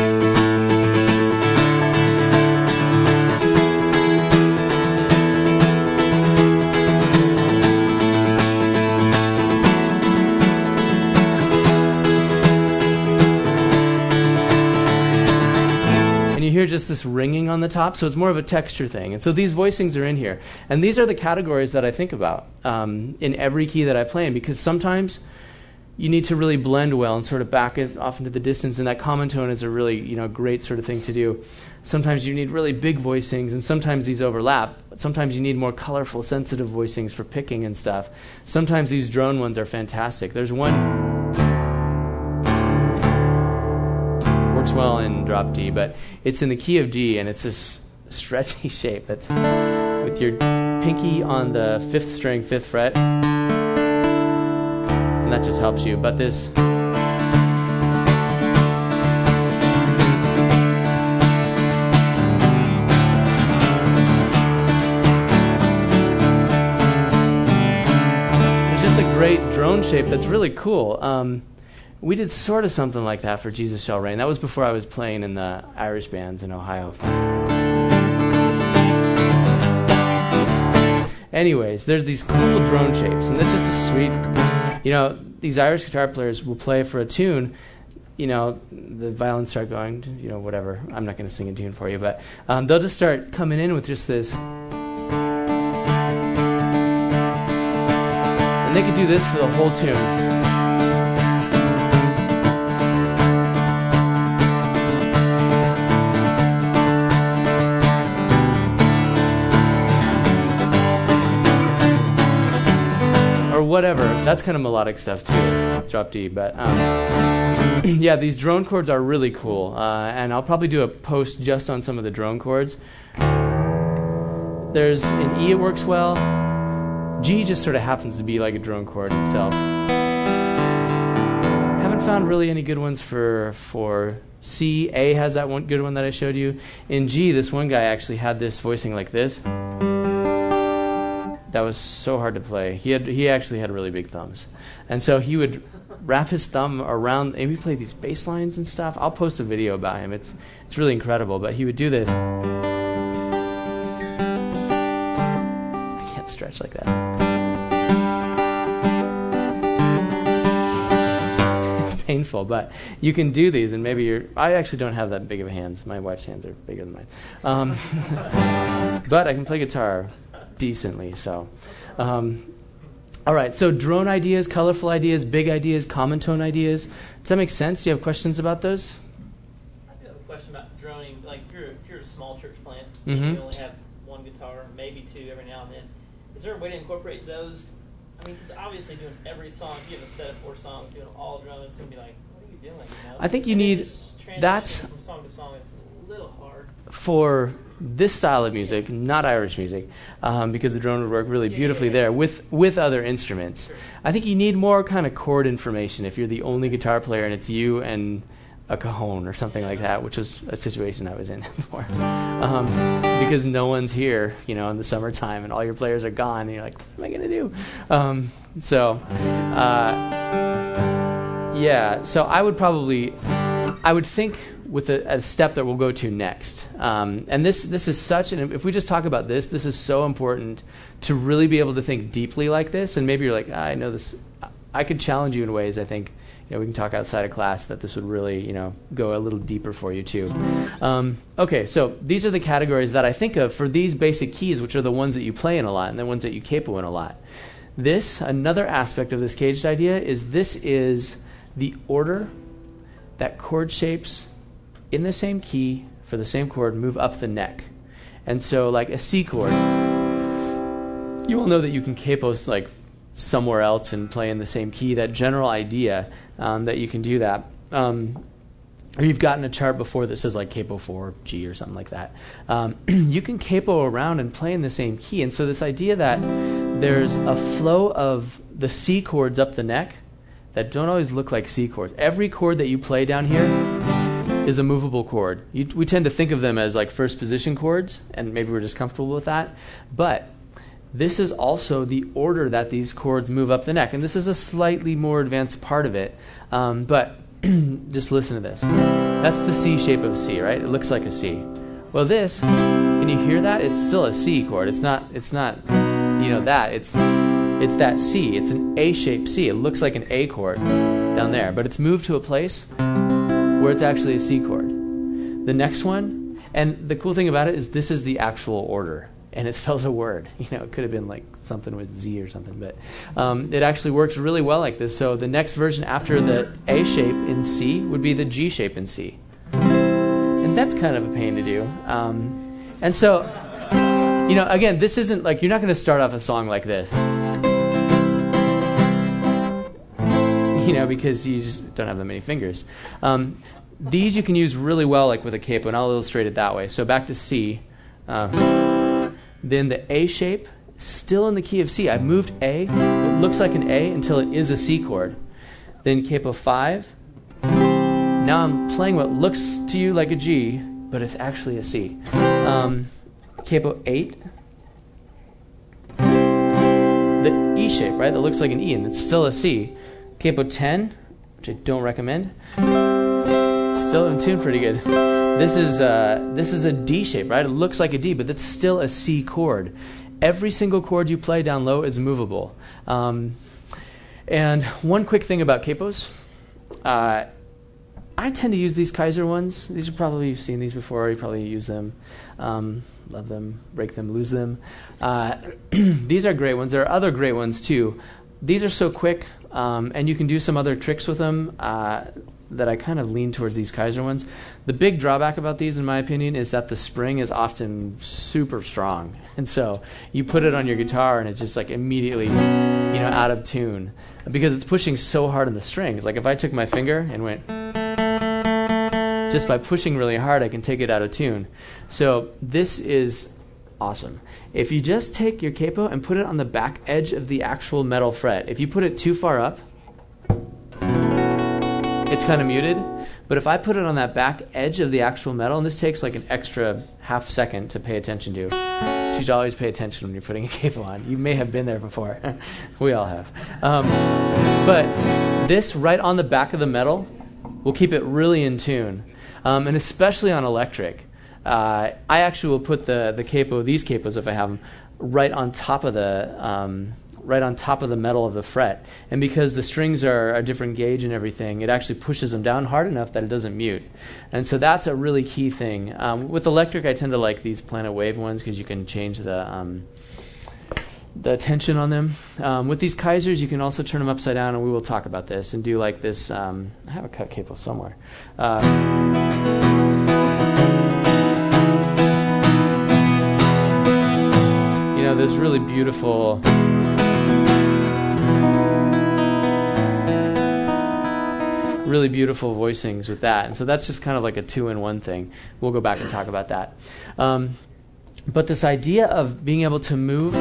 Speaker 1: Hear just this ringing on the top, so it's more of a texture thing. And so these voicings are in here, and these are the categories that I think about um, in every key that I play in, because sometimes you need to really blend well and sort of back it off into the distance, and that common tone is a really, you know, great sort of thing to do. Sometimes you need really big voicings, and sometimes these overlap. Sometimes you need more colorful, sensitive voicings for picking and stuff. Sometimes these drone ones are fantastic. There's one works well in drop D, but it's in the key of D, and it's this stretchy shape that's with your pinky on the fifth string, fifth fret, and that just helps you. But this it's just a great drone shape that's really cool. Um, We did sort of something like that for Jesus Shall Reign. That was before I was playing in the Irish bands in Ohio. Anyways, there's these cool drone shapes, and that's just a sweet, you know, these Irish guitar players will play for a tune, you know, the violins start going, you know, whatever. I'm not going to sing a tune for you, but um, they'll just start coming in with just this. And they could do this for the whole tune. Whatever, that's kind of melodic stuff too, drop D, but um, yeah, these drone chords are really cool, uh, and I'll probably do a post just on some of the drone chords. There's, in E it works well, G just sort of happens to be like a drone chord itself. Haven't found really any good ones for, for C. A has that one good one that I showed you. In G, this one guy actually had this voicing like this. That was so hard to play. He had he actually had really big thumbs, and so he would wrap his thumb around, and he played these bass lines and stuff. I'll post a video about him. It's it's really incredible. But he would do this. I can't stretch like that. It's painful, but you can do these, and maybe you're. I actually don't have that big of hands. My wife's hands are bigger than mine. Um, but I can play guitar decently, so. Um, all right, so drone ideas, colorful ideas, big ideas, common tone ideas. Does that make sense? Do you have questions about those?
Speaker 3: I do have a question about droning. Like, if you're, if you're a small church plant,
Speaker 1: Mm-hmm.
Speaker 3: and you only have one guitar, maybe two every now and then, is there a way to incorporate those? I mean, because obviously doing every song, if you have a set of four songs, doing all drone, it's going to be like, what are you doing? You know?
Speaker 1: I think you
Speaker 3: And then
Speaker 1: need
Speaker 3: just transitioning
Speaker 1: that
Speaker 3: from song to song is a little hard.
Speaker 1: for this style of music, not Irish music, um, because the drone would work really
Speaker 3: Yeah,
Speaker 1: beautifully
Speaker 3: yeah, yeah.
Speaker 1: there with, with other instruments.
Speaker 3: Sure.
Speaker 1: I think you need more kind of chord information if you're the only guitar player and it's you and a cajon or something like that, which was a situation I was in before. Um, because no one's here, you know, in the summertime and all your players are gone and you're like, what am I going to do? Um, so, uh, yeah, so I would probably, I would think with a, a step that we'll go to next. Um, and this this is such an, if we just talk about this, this is so important to really be able to think deeply like this. And maybe you're like, ah, I know this, I could challenge you in ways, I think, you know, we can talk outside of class that this would really, you know, go a little deeper for you too. Um, okay, so these are the categories that I think of for these basic keys, which are the ones that you play in a lot and the ones that you capo in a lot. This, another aspect of this caged idea is this is the order that chord shapes in the same key for the same chord move up the neck. And so like a C chord, you will know that you can capo like somewhere else and play in the same key, that general idea um, that you can do that. Um, or you've gotten a chart before that says like capo four G or something like that. Um, you can capo around and play in the same key. And so this idea that there's a flow of the C chords up the neck that don't always look like C chords. Every chord that you play down here is a movable chord. You, we tend to think of them as like first position chords, and maybe we're just comfortable with that. But this is also the order that these chords move up the neck. And this is a slightly more advanced part of it. Um, but just listen to this. That's the C shape of C, right? It looks like a C. Well, this, can you hear that? It's still a C chord. It's not, it's not, you know, that. It's, it's that C. It's an A-shaped C. It looks like an A chord down there. But it's moved to a place where it's actually a C chord. The next one, and the cool thing about it is this is the actual order. And it spells a word. You know, it could have been like something with Z or something, but um, it actually works really well like this. So the next version after the A shape in C would be the G shape in C. And that's kind of a pain to do. Um, and so, you know, again, this isn't like, you're not going to start off a song like this. You know, because you just don't have that many fingers. Um, these you can use really well like with a capo, and I'll illustrate it that way. So back to C. Um, Then the A shape, still in the key of C. I've moved A, what looks like an A, until it is a C chord. Then capo five. Now I'm playing what looks to you like a G, but it's actually a C. Um, capo eight. The E shape, right? That looks like an E, and it's still a C. Capo ten, which I don't recommend. Still in tune pretty good. This is uh, this is a D shape, right? It looks like a D, but that's still a C chord. Every single chord you play down low is movable. Um, and one quick thing about capos, uh, I tend to use these Kaiser ones. These are probably, you've seen these before. You probably use them, um, love them, break them, lose them. Uh, these are great ones. There are other great ones too. These are so quick, um, and you can do some other tricks with them. Uh, that I kind of lean towards these Kaiser ones. The big drawback about these, in my opinion, is that the spring is often super strong. And so you put it on your guitar and it's just like immediately, you know, out of tune because it's pushing so hard on the strings. Like if I took my finger and went, just by pushing really hard, I can take it out of tune. So this is awesome. If you just take your capo and put it on the back edge of the actual metal fret, if you put it too far up, it's kind of muted, but if I put it on that back edge of the actual metal, and this takes like an extra half second to pay attention to. You should always pay attention when you're putting a capo on. You may have been there before. We all have. Um, but this right on the back of the metal will keep it really in tune, um, and especially on electric. Uh, I actually will put the the capo, these capos if I have them, right on top of the um, right on top of the metal of the fret. And because the strings are a different gauge and everything, it actually pushes them down hard enough that it doesn't mute. And so that's a really key thing. Um, with electric, I tend to like these Planet Wave ones because you can change the um, the tension on them. Um, with these Kaisers, you can also turn them upside down, and we will talk about this and do like this. Um, I have a cut capo somewhere. Uh, you know, there's really beautiful. really beautiful voicings with that. And so that's just kind of like a two-in-one thing. We'll go back and talk about that. Um, but this idea of being able to move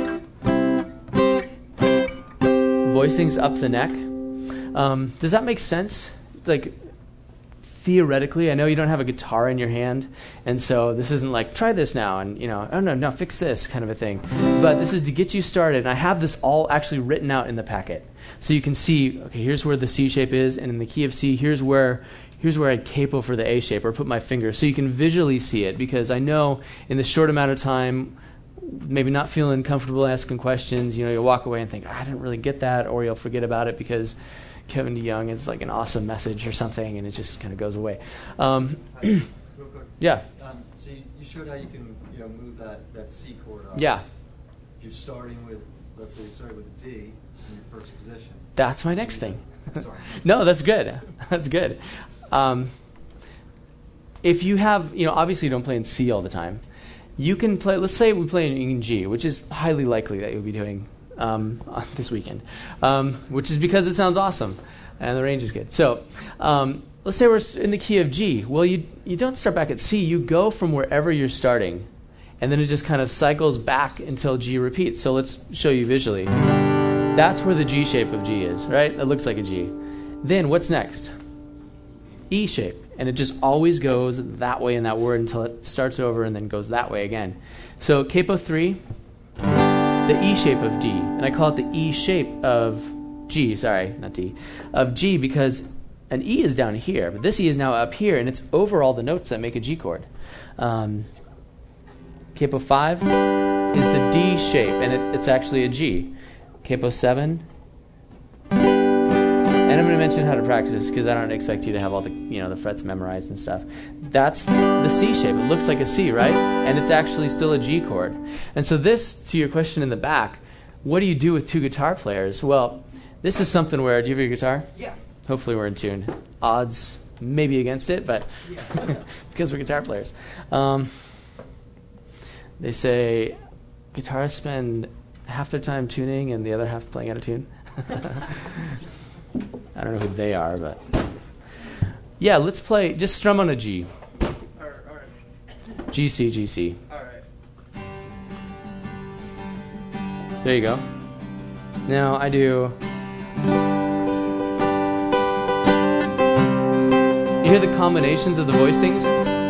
Speaker 1: voicings up the neck, um, does that make sense? Like, theoretically, I know you don't have a guitar in your hand, and so this isn't like, try this now, and, you know, oh, no, no, fix this kind of a thing. But this is to get you started, and I have this all actually written out in the packet. So you can see, okay, here's where the C shape is, and in the key of C, here's where here's where I'd capo for the A shape, or put my finger, so you can visually see it, because I know in the short amount of time, maybe not feeling comfortable asking questions, you know, you'll walk away and think, oh, I didn't really get that, or you'll forget about it because Kevin DeYoung is like an awesome message or something, and it just kind of goes away. Um,
Speaker 2: Real quick.
Speaker 1: Yeah.
Speaker 2: Um, so you, you showed how you can, you know, move that, that C chord up.
Speaker 1: Yeah.
Speaker 2: If you're starting with, let's say you started with a D in your first position.
Speaker 1: That's my next thing.
Speaker 2: Sorry.
Speaker 1: No, that's good. That's good. Um, if you have, you know, obviously you don't play in C all the time. You can play, let's say we play in G, which is highly likely that you'll be doing um, on this weekend, um, which is because it sounds awesome and the range is good. So um, let's say we're in the key of G. Well, you you don't start back at C. You go from wherever you're starting, and then it just kind of cycles back until G repeats. So let's show you visually. That's where the G shape of G is, right? It looks like a G. Then what's next? E shape. And it just always goes that way in that word until it starts over and then goes that way again. So capo three, the E shape of D. And I call it the E shape of G, sorry, not D, of G, because an E is down here, but this E is now up here, and it's over all the notes that make a G chord. Um, capo five is the D shape, and it, it's actually a G. Capo seven, and I'm going to mention how to practice this because I don't expect you to have all the, you know, the frets memorized and stuff. That's the C shape. It looks like a C, right? And it's actually still a G chord. And so this, to your question in the back, what do you do with two guitar players? Well, this is something where, do you have your guitar?
Speaker 3: Yeah.
Speaker 1: Hopefully we're in tune. Odds maybe against it, but
Speaker 3: Yeah.
Speaker 1: because we're guitar players. Um, they say guitarists spend half their time tuning and the other half playing out of tune. I don't know who they are, but yeah, let's play. Just strum on a G.
Speaker 3: All right, all right.
Speaker 1: G, C, G, C.
Speaker 3: All right.
Speaker 1: There you go. Now I do. You hear the combinations of the voicings?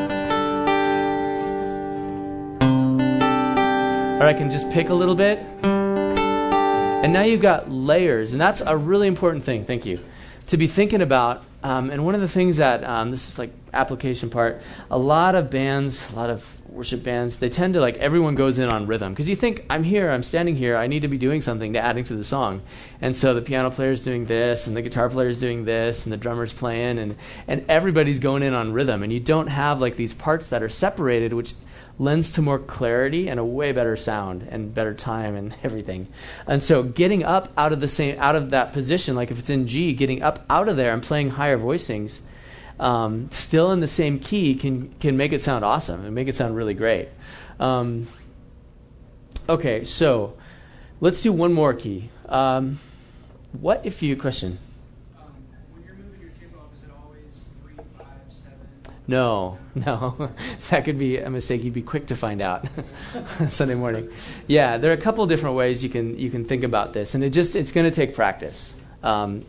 Speaker 1: Or I can just pick a little bit. And now you've got layers, and that's a really important thing, thank you, to be thinking about. Um, and one of the things that, um, this is like application part, a lot of bands, a lot of worship bands, they tend to like, everyone goes in on rhythm. Because you think, I'm here, I'm standing here, I need to be doing something to adding to the song. And so the piano player's doing this, and the guitar player's doing this, and the drummer's playing, and, and everybody's going in on rhythm. And you don't have like these parts that are separated, which lends to more clarity and a way better sound and better time and everything. And so getting up out of the same out of that position, like if it's in G, getting up out of there and playing higher voicings, um, still in the same key, can can make it sound awesome and make it sound really great. Um, okay, so let's do one more key. Um, what if you question?
Speaker 4: Um, when you're moving your capo up, is it always three, five, seven?
Speaker 1: No, no. That could be a mistake. You'd be quick to find out Sunday morning. Yeah, there are a couple different ways you can you can think about this, and it just it's going to take practice. Um,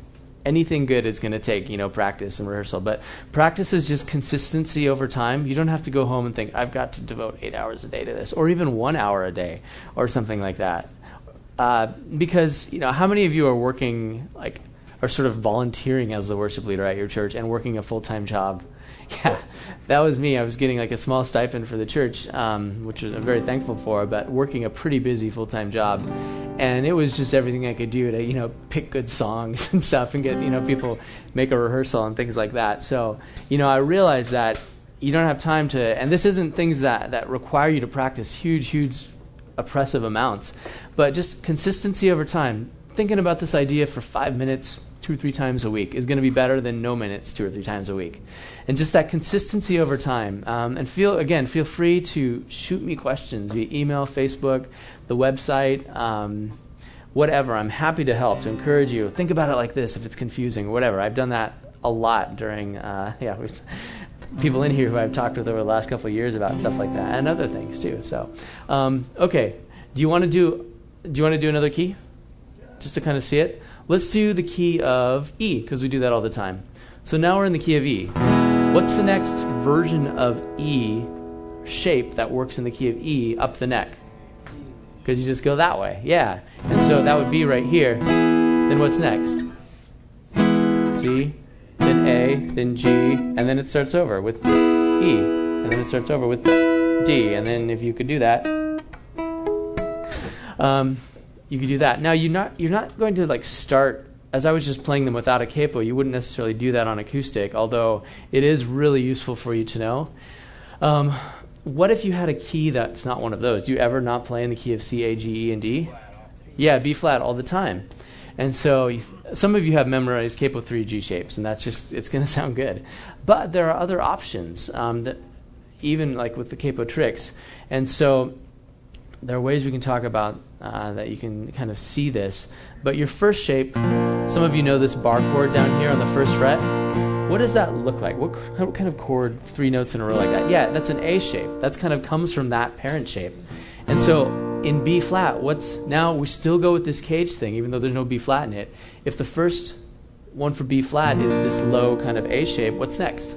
Speaker 1: anything good is going to take, you know, practice and rehearsal. But practice is just consistency over time. You don't have to go home and think, I've got to devote eight hours a day to this, or even one hour a day, or something like that. Uh, because, you know, how many of you are working, like, are sort of volunteering as the worship leader at your church and working a full-time job? Yeah, that was me. I was getting like a small stipend for the church, um, which I'm very thankful for, but working a pretty busy full-time job. And it was just everything I could do to, you know, pick good songs and stuff and get, you know, people make a rehearsal and things like that. So, you know, I realized that you don't have time to, and this isn't things that, that require you to practice huge, huge, oppressive amounts, but just consistency over time. Thinking about this idea for five minutes, two or three times a week is going to be better than no minutes two or three times a week. And just that consistency over time. Um, and feel, again, feel free to shoot me questions via email, Facebook, the website, um, whatever. I'm happy to help, to encourage you. Think about it like this if it's confusing or whatever. I've done that a lot during, uh, yeah, we've, people in here who I've talked with over the last couple of years about stuff like that and other things too. So, um, okay. Do you want to do, do you want to do another key? Just to kind of see it? Let's do the key of E, because we do that all the time. So now we're in the key of E. What's the next version of E shape that works in the key of E up the neck? Because you just go that way. Yeah. And so that would be right here. Then what's next? C, then A, then G, and then it starts over with E. And then it starts over with D. And then if you could do that, um, you could do that. Now, you're not you're not going to like start, as I was just playing them without a capo, you wouldn't necessarily do that on acoustic, although it is really useful for you to know. Um, what if you had a key that's not one of those? Do you ever not play in the key of C, A, G, E, and D? Yeah, B flat all the time. And so you, some of you have memorized capo three G shapes, and that's just, it's going to sound good. But there are other options, um, that even like with the capo tricks. And so there are ways we can talk about uh, that you can kind of see this. But your first shape, some of you know this bar chord down here on the first fret. What does that look like? What, what kind of chord, three notes in a row like that? Yeah, that's an A shape. That's kind of comes from that parent shape. And so in B flat, what's now we still go with this cage thing, even though there's no B flat in it. If the first one for B flat is this low kind of A shape, what's next?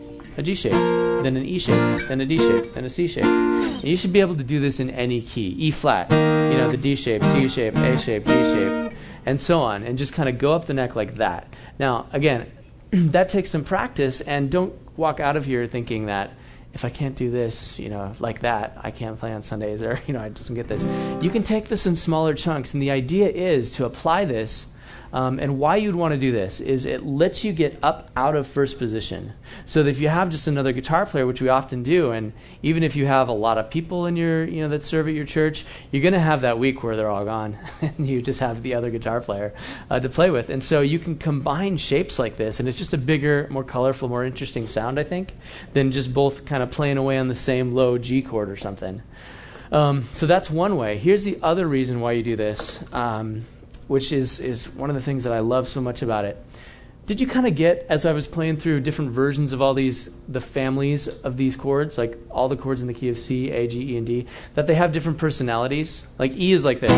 Speaker 1: A G shape, then an E shape, then a D shape, then a C shape. And you should be able to do this in any key. E flat, you know, the D shape, C shape, A shape, G shape, and so on, and just kind of go up the neck like that. Now, again, that takes some practice, and don't walk out of here thinking that if I can't do this, you know, like that, I can't play on Sundays, or, you know, I just don't get this. You can take this in smaller chunks, and the idea is to apply this. Um, and why you'd want to do this is it lets you get up out of first position. So that if you have just another guitar player, which we often do, and even if you have a lot of people in your, you know, that serve at your church, you're going to have that week where they're all gone, and you just have the other guitar player uh, to play with. And so you can combine shapes like this, and it's just a bigger, more colorful, more interesting sound, I think, than just both kind of playing away on the same low G chord or something. Um, so that's one way. Here's the other reason why you do this. Um, which is, is one of the things that I love so much about it. Did you kind of get, as I was playing through different versions of all these, the families of these chords, like all the chords in the key of C, A, G, E, and D, that they have different personalities? Like E is like this.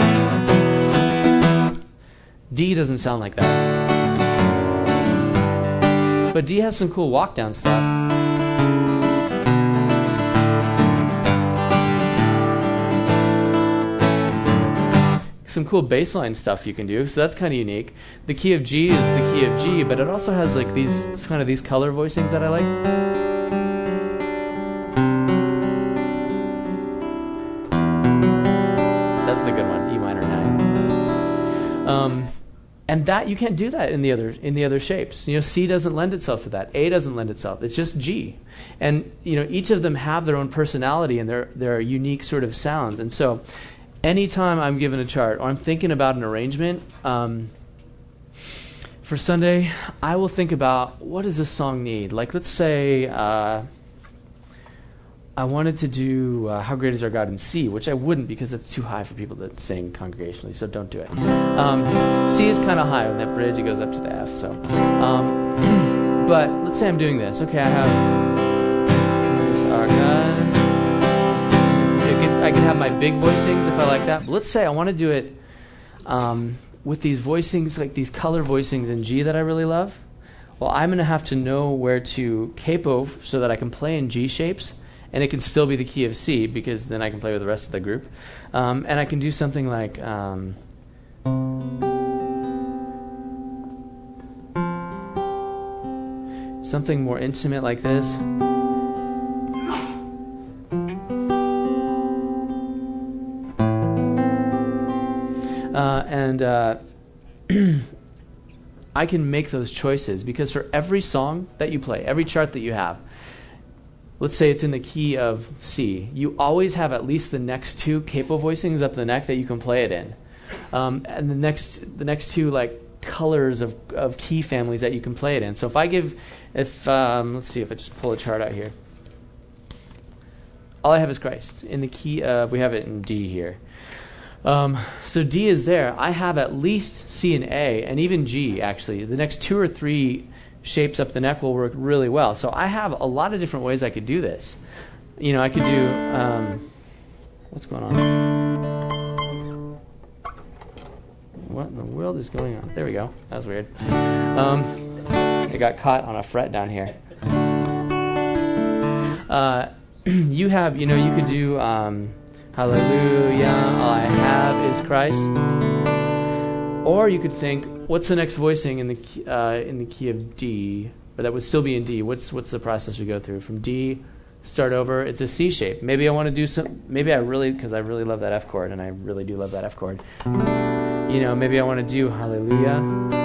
Speaker 1: D doesn't sound like that. But D has some cool walk down stuff. Some cool bass line stuff you can do, so that's kind of unique. The key of G is the key of G, but it also has like these kind of these color voicings that I like. That's the good one, E minor nine. Um, and that you can't do that in the other in the other shapes. You know, C doesn't lend itself to that. A doesn't lend itself. It's just G, and you know each of them have their own personality and their their unique sort of sounds, and so. Anytime I'm given a chart or I'm thinking about an arrangement, um, for Sunday, I will think about what does this song need? Like, let's say uh, I wanted to do uh, How Great Is Our God in C, which I wouldn't because it's too high for people to sing congregationally, so don't do it. Um, C is kind of high. On that bridge, it goes up to the F. So, um, but let's say I'm doing this. Okay, I have This is Our God. I can have my big voicings if I like that. But let's say I want to do it um, with these voicings, like these color voicings in G that I really love, well, I'm going to have to know where to capo so that I can play in G shapes, and it can still be the key of C, because then I can play with the rest of the group. Um, and I can do something like... Um, something more intimate like this. Uh, and uh, I can make those choices, because for every song that you play, every chart that you have, let's say it's in the key of C, you always have at least the next two capo voicings up the neck that you can play it in. Um, and the next the next two like colors of, of key families that you can play it in. So if I give, if um, let's see if I just pull a chart out here. All I have is Christ in the key of, we have it in D here. Um, so D is there. I have at least C and A, and even G, actually. The next two or three shapes up the neck will work really well. So I have a lot of different ways I could do this. You know, I could do, um, what's going on? What in the world is going on? There we go. That was weird. Um, it got caught on a fret down here. Uh, you have, you know, you could do... Um, Hallelujah, all I have is Christ. Or you could think, what's the next voicing in the key, uh, in the key of D? Or that would still be in D. What's what's the process we go through? From D, start over, it's a C shape. Maybe I want to do some, maybe I really, because I really love that F chord, and I really do love that F chord. You know, maybe I want to do Hallelujah.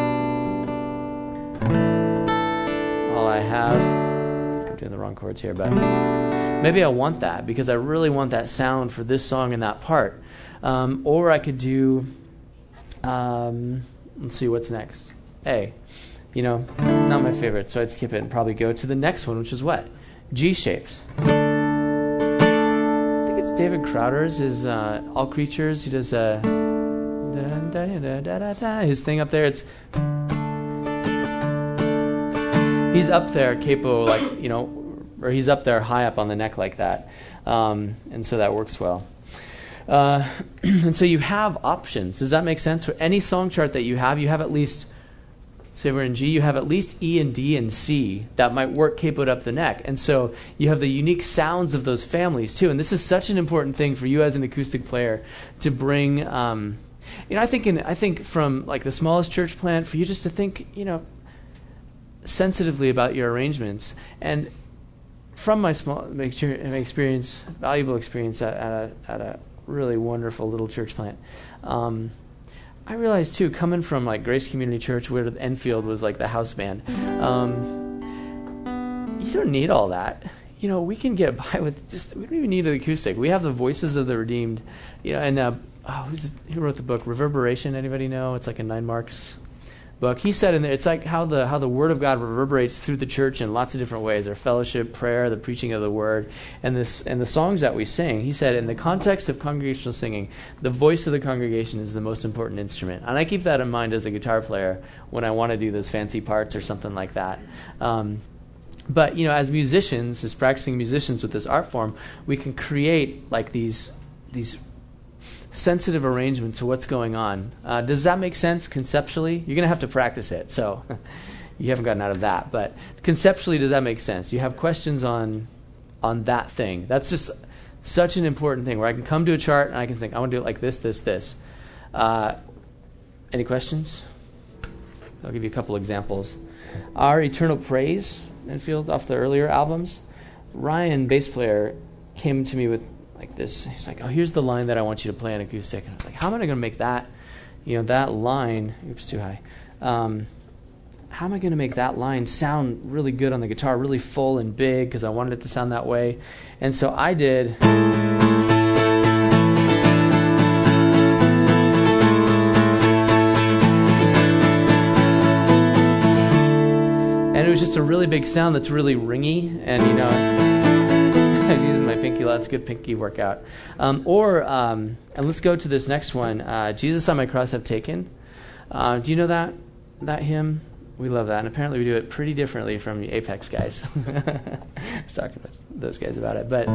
Speaker 1: All I have, I'm doing the wrong chords here, but... maybe I want that because I really want that sound for this song and that part. Um, or I could do, um, let's see, what's next? A. You know, not my favorite, so I'd skip it and probably go to the next one, which is what? G shapes. I think it's David Crowder's, his uh, All Creatures. He does uh, da, da, da, da, da, da, his thing up there. It's he's up there, capo, like, you know, or he's up there high up on the neck like that. Um, and so that works well. Uh, and so you have options. Does that make sense? For any song chart that you have, you have at least, say we're in G, you have at least E and D and C that might work capoed up the neck. And so you have the unique sounds of those families too. And this is such an important thing for you as an acoustic player to bring, um, you know, I think in, I think from like the smallest church plant, for you just to think, you know, sensitively about your arrangements. And from my small my experience, valuable experience at, at, a, at a really wonderful little church plant, um, I realized too, coming from like Grace Community Church, where Enfield was like the house band, um, you don't need all that. You know, we can get by with just, we don't even need an acoustic. We have the voices of the redeemed, you know, and uh, oh, who's, who wrote the book? Reverberation, anybody know? It's like a Nine Marks book. He said in there, it's like how the how the Word of God reverberates through the church in lots of different ways. Our fellowship, prayer, the preaching of the Word, and this and the songs that we sing. He said in the context of congregational singing, the voice of the congregation is the most important instrument. And I keep that in mind as a guitar player when I want to do those fancy parts or something like that. Um, but, you know, as musicians, as practicing musicians with this art form, we can create like these these sensitive arrangement to what's going on. Uh, does that make sense conceptually? You're going to have to practice it, so you haven't gotten out of that. But conceptually, does that make sense? You have questions on on that thing. That's just such an important thing where I can come to a chart and I can think, I want to do it like this, this, this. Uh, any questions? I'll give you a couple examples. Our Eternal Praise, Enfield, off the earlier albums, Ryan, bass player, came to me with like this. He's like, oh, here's the line that I want you to play on acoustic. And I was like, how am I going to make that, you know, that line, oops, too high. Um, how am I going to make that line sound really good on the guitar, really full and big, because I wanted it to sound that way. And so I did. And it was just a really big sound that's really ringy, and, you know, I was using my pinky a lot. It's a good pinky workout. Um, or, um, and let's go to this next one. Uh, Jesus on my cross I've taken. Uh, do you know that that hymn? We love that. And apparently we do it pretty differently from the Apex guys. I was talking about those guys about it. But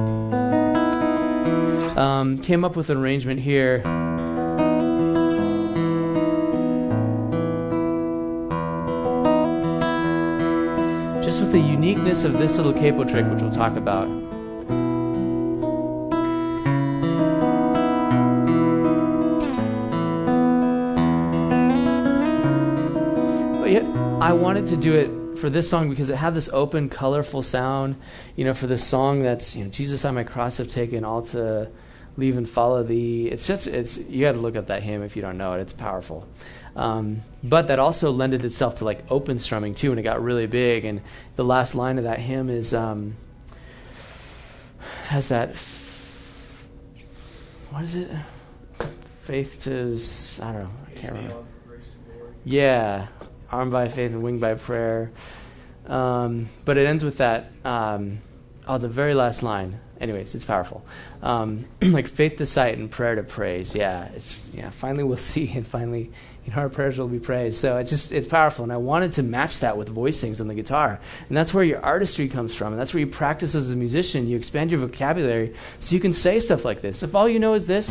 Speaker 1: um, came up with an arrangement here. just with the uniqueness of this little capo trick, which we'll talk about. But yet, I wanted to do it for this song because it had this open, colorful sound, you know, for this song that's, you know, Jesus, I my cross have taken, all to leave and follow thee. It's just, it's, you got to look up that hymn if you don't know it. It's powerful. Um, but that also lended itself to like open strumming too, and it got really big. And the last line of that hymn is, um, has that, f- what is it? Faith to, I don't know, I can't remember. Yeah, armed by faith and winged by prayer. Um, but it ends with that, um, oh, the very last line. Anyways, it's powerful. Um, like faith to sight and prayer to praise. Yeah, it's yeah. Finally, we'll see, and finally, you know, our prayers will be praised. So it's just it's powerful, and I wanted to match that with voicings on the guitar, and that's where your artistry comes from, and that's where you practice as a musician. You expand your vocabulary so you can say stuff like this. If all you know is this,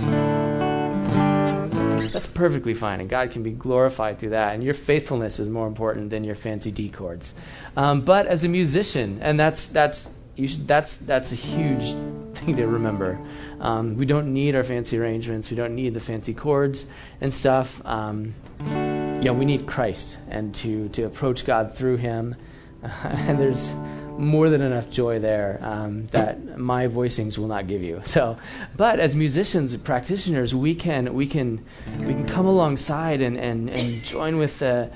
Speaker 1: that's perfectly fine, and God can be glorified through that. And your faithfulness is more important than your fancy D chords. Um, but as a musician, and that's that's. You should, that's that's a huge thing to remember. Um, we don't need our fancy arrangements. We don't need the fancy chords and stuff. Um, yeah, we need Christ and to to approach God through Him. Uh, and there's more than enough joy there um, that my voicings will not give you. So, but as musicians, practitioners, we can we can we can come alongside and and, and join with the.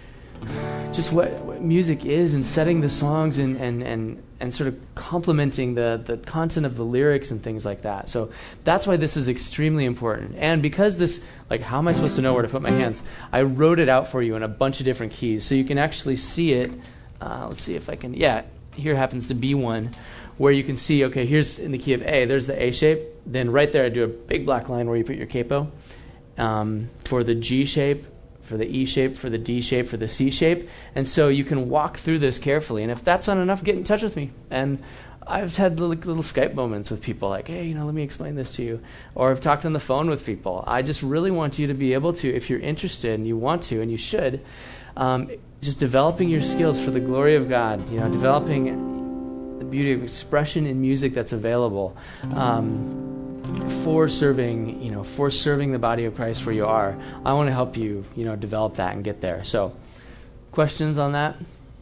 Speaker 1: Just what, what music is, and setting the songs and, and, and, and sort of complementing the, the content of the lyrics and things like that. So that's why this is extremely important. And because this, like, how am I supposed to know where to put my hands? I wrote it out for you in a bunch of different keys, so you can actually see it. Uh, let's see if I can, yeah, here happens to be one where you can see, okay, here's in the key of A, there's the A shape. Then right there I do a big black line where you put your capo. Um, for the G shape, for the E shape, for the D shape, for the C shape. And so you can walk through this carefully. And if that's not enough, get in touch with me. And I've had little, little Skype moments with people like, hey, you know, let me explain this to you. Or I've talked on the phone with people. I just really want you to be able to, if you're interested and you want to, and you should, um, just developing your skills for the glory of God, you know, developing the beauty of expression in music that's available. Um, for serving, you know, for serving the body of Christ where you are. I want to help you, you know, develop that and get there. So, questions on that?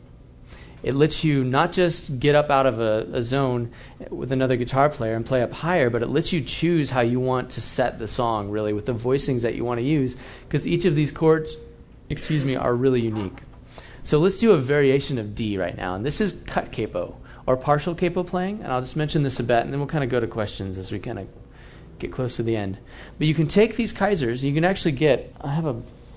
Speaker 1: It lets you not just get up out of a, a zone with another guitar player and play up higher, but it lets you choose how you want to set the song, really, with the voicings that you want to use, because each of these chords, excuse me, are really unique. So let's do a variation of D right now, and this is cut capo, or partial capo playing, and I'll just mention this a bit, and then we'll kind of go to questions as we kind of get close to the end. But you can take these Kaisers, and you can actually get, I have a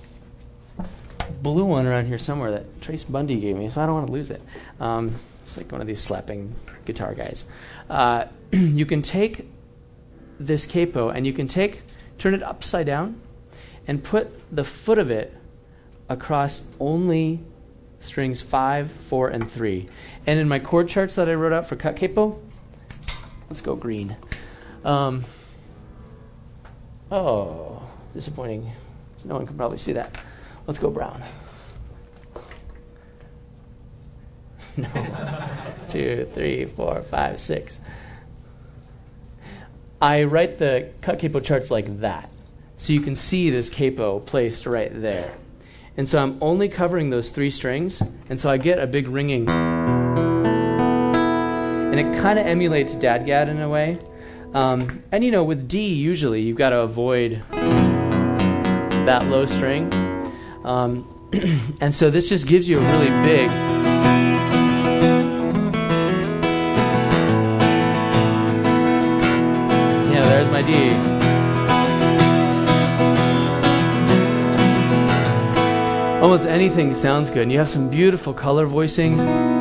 Speaker 1: blue one around here somewhere that Trace Bundy gave me, so I don't want to lose it. Um, it's like one of these slapping guitar guys. Uh, you can take this capo, and you can take, turn it upside down, and put the foot of it across only strings five, four, and three. And in my chord charts that I wrote out for cut capo, let's go green. Um, oh, disappointing. No one can probably see that. Let's go brown. No. Two, three, four, five, six. I write the cut capo charts like that, so you can see this capo placed right there. And so I'm only covering those three strings, and so I get a big ringing. And it kind of emulates dadgad in a way. Um, and, you know, with D, usually, you've got to avoid that low string. Um, and so this just gives you a really big... Yeah, there's my D. Almost anything sounds good, and you have some beautiful color voicing.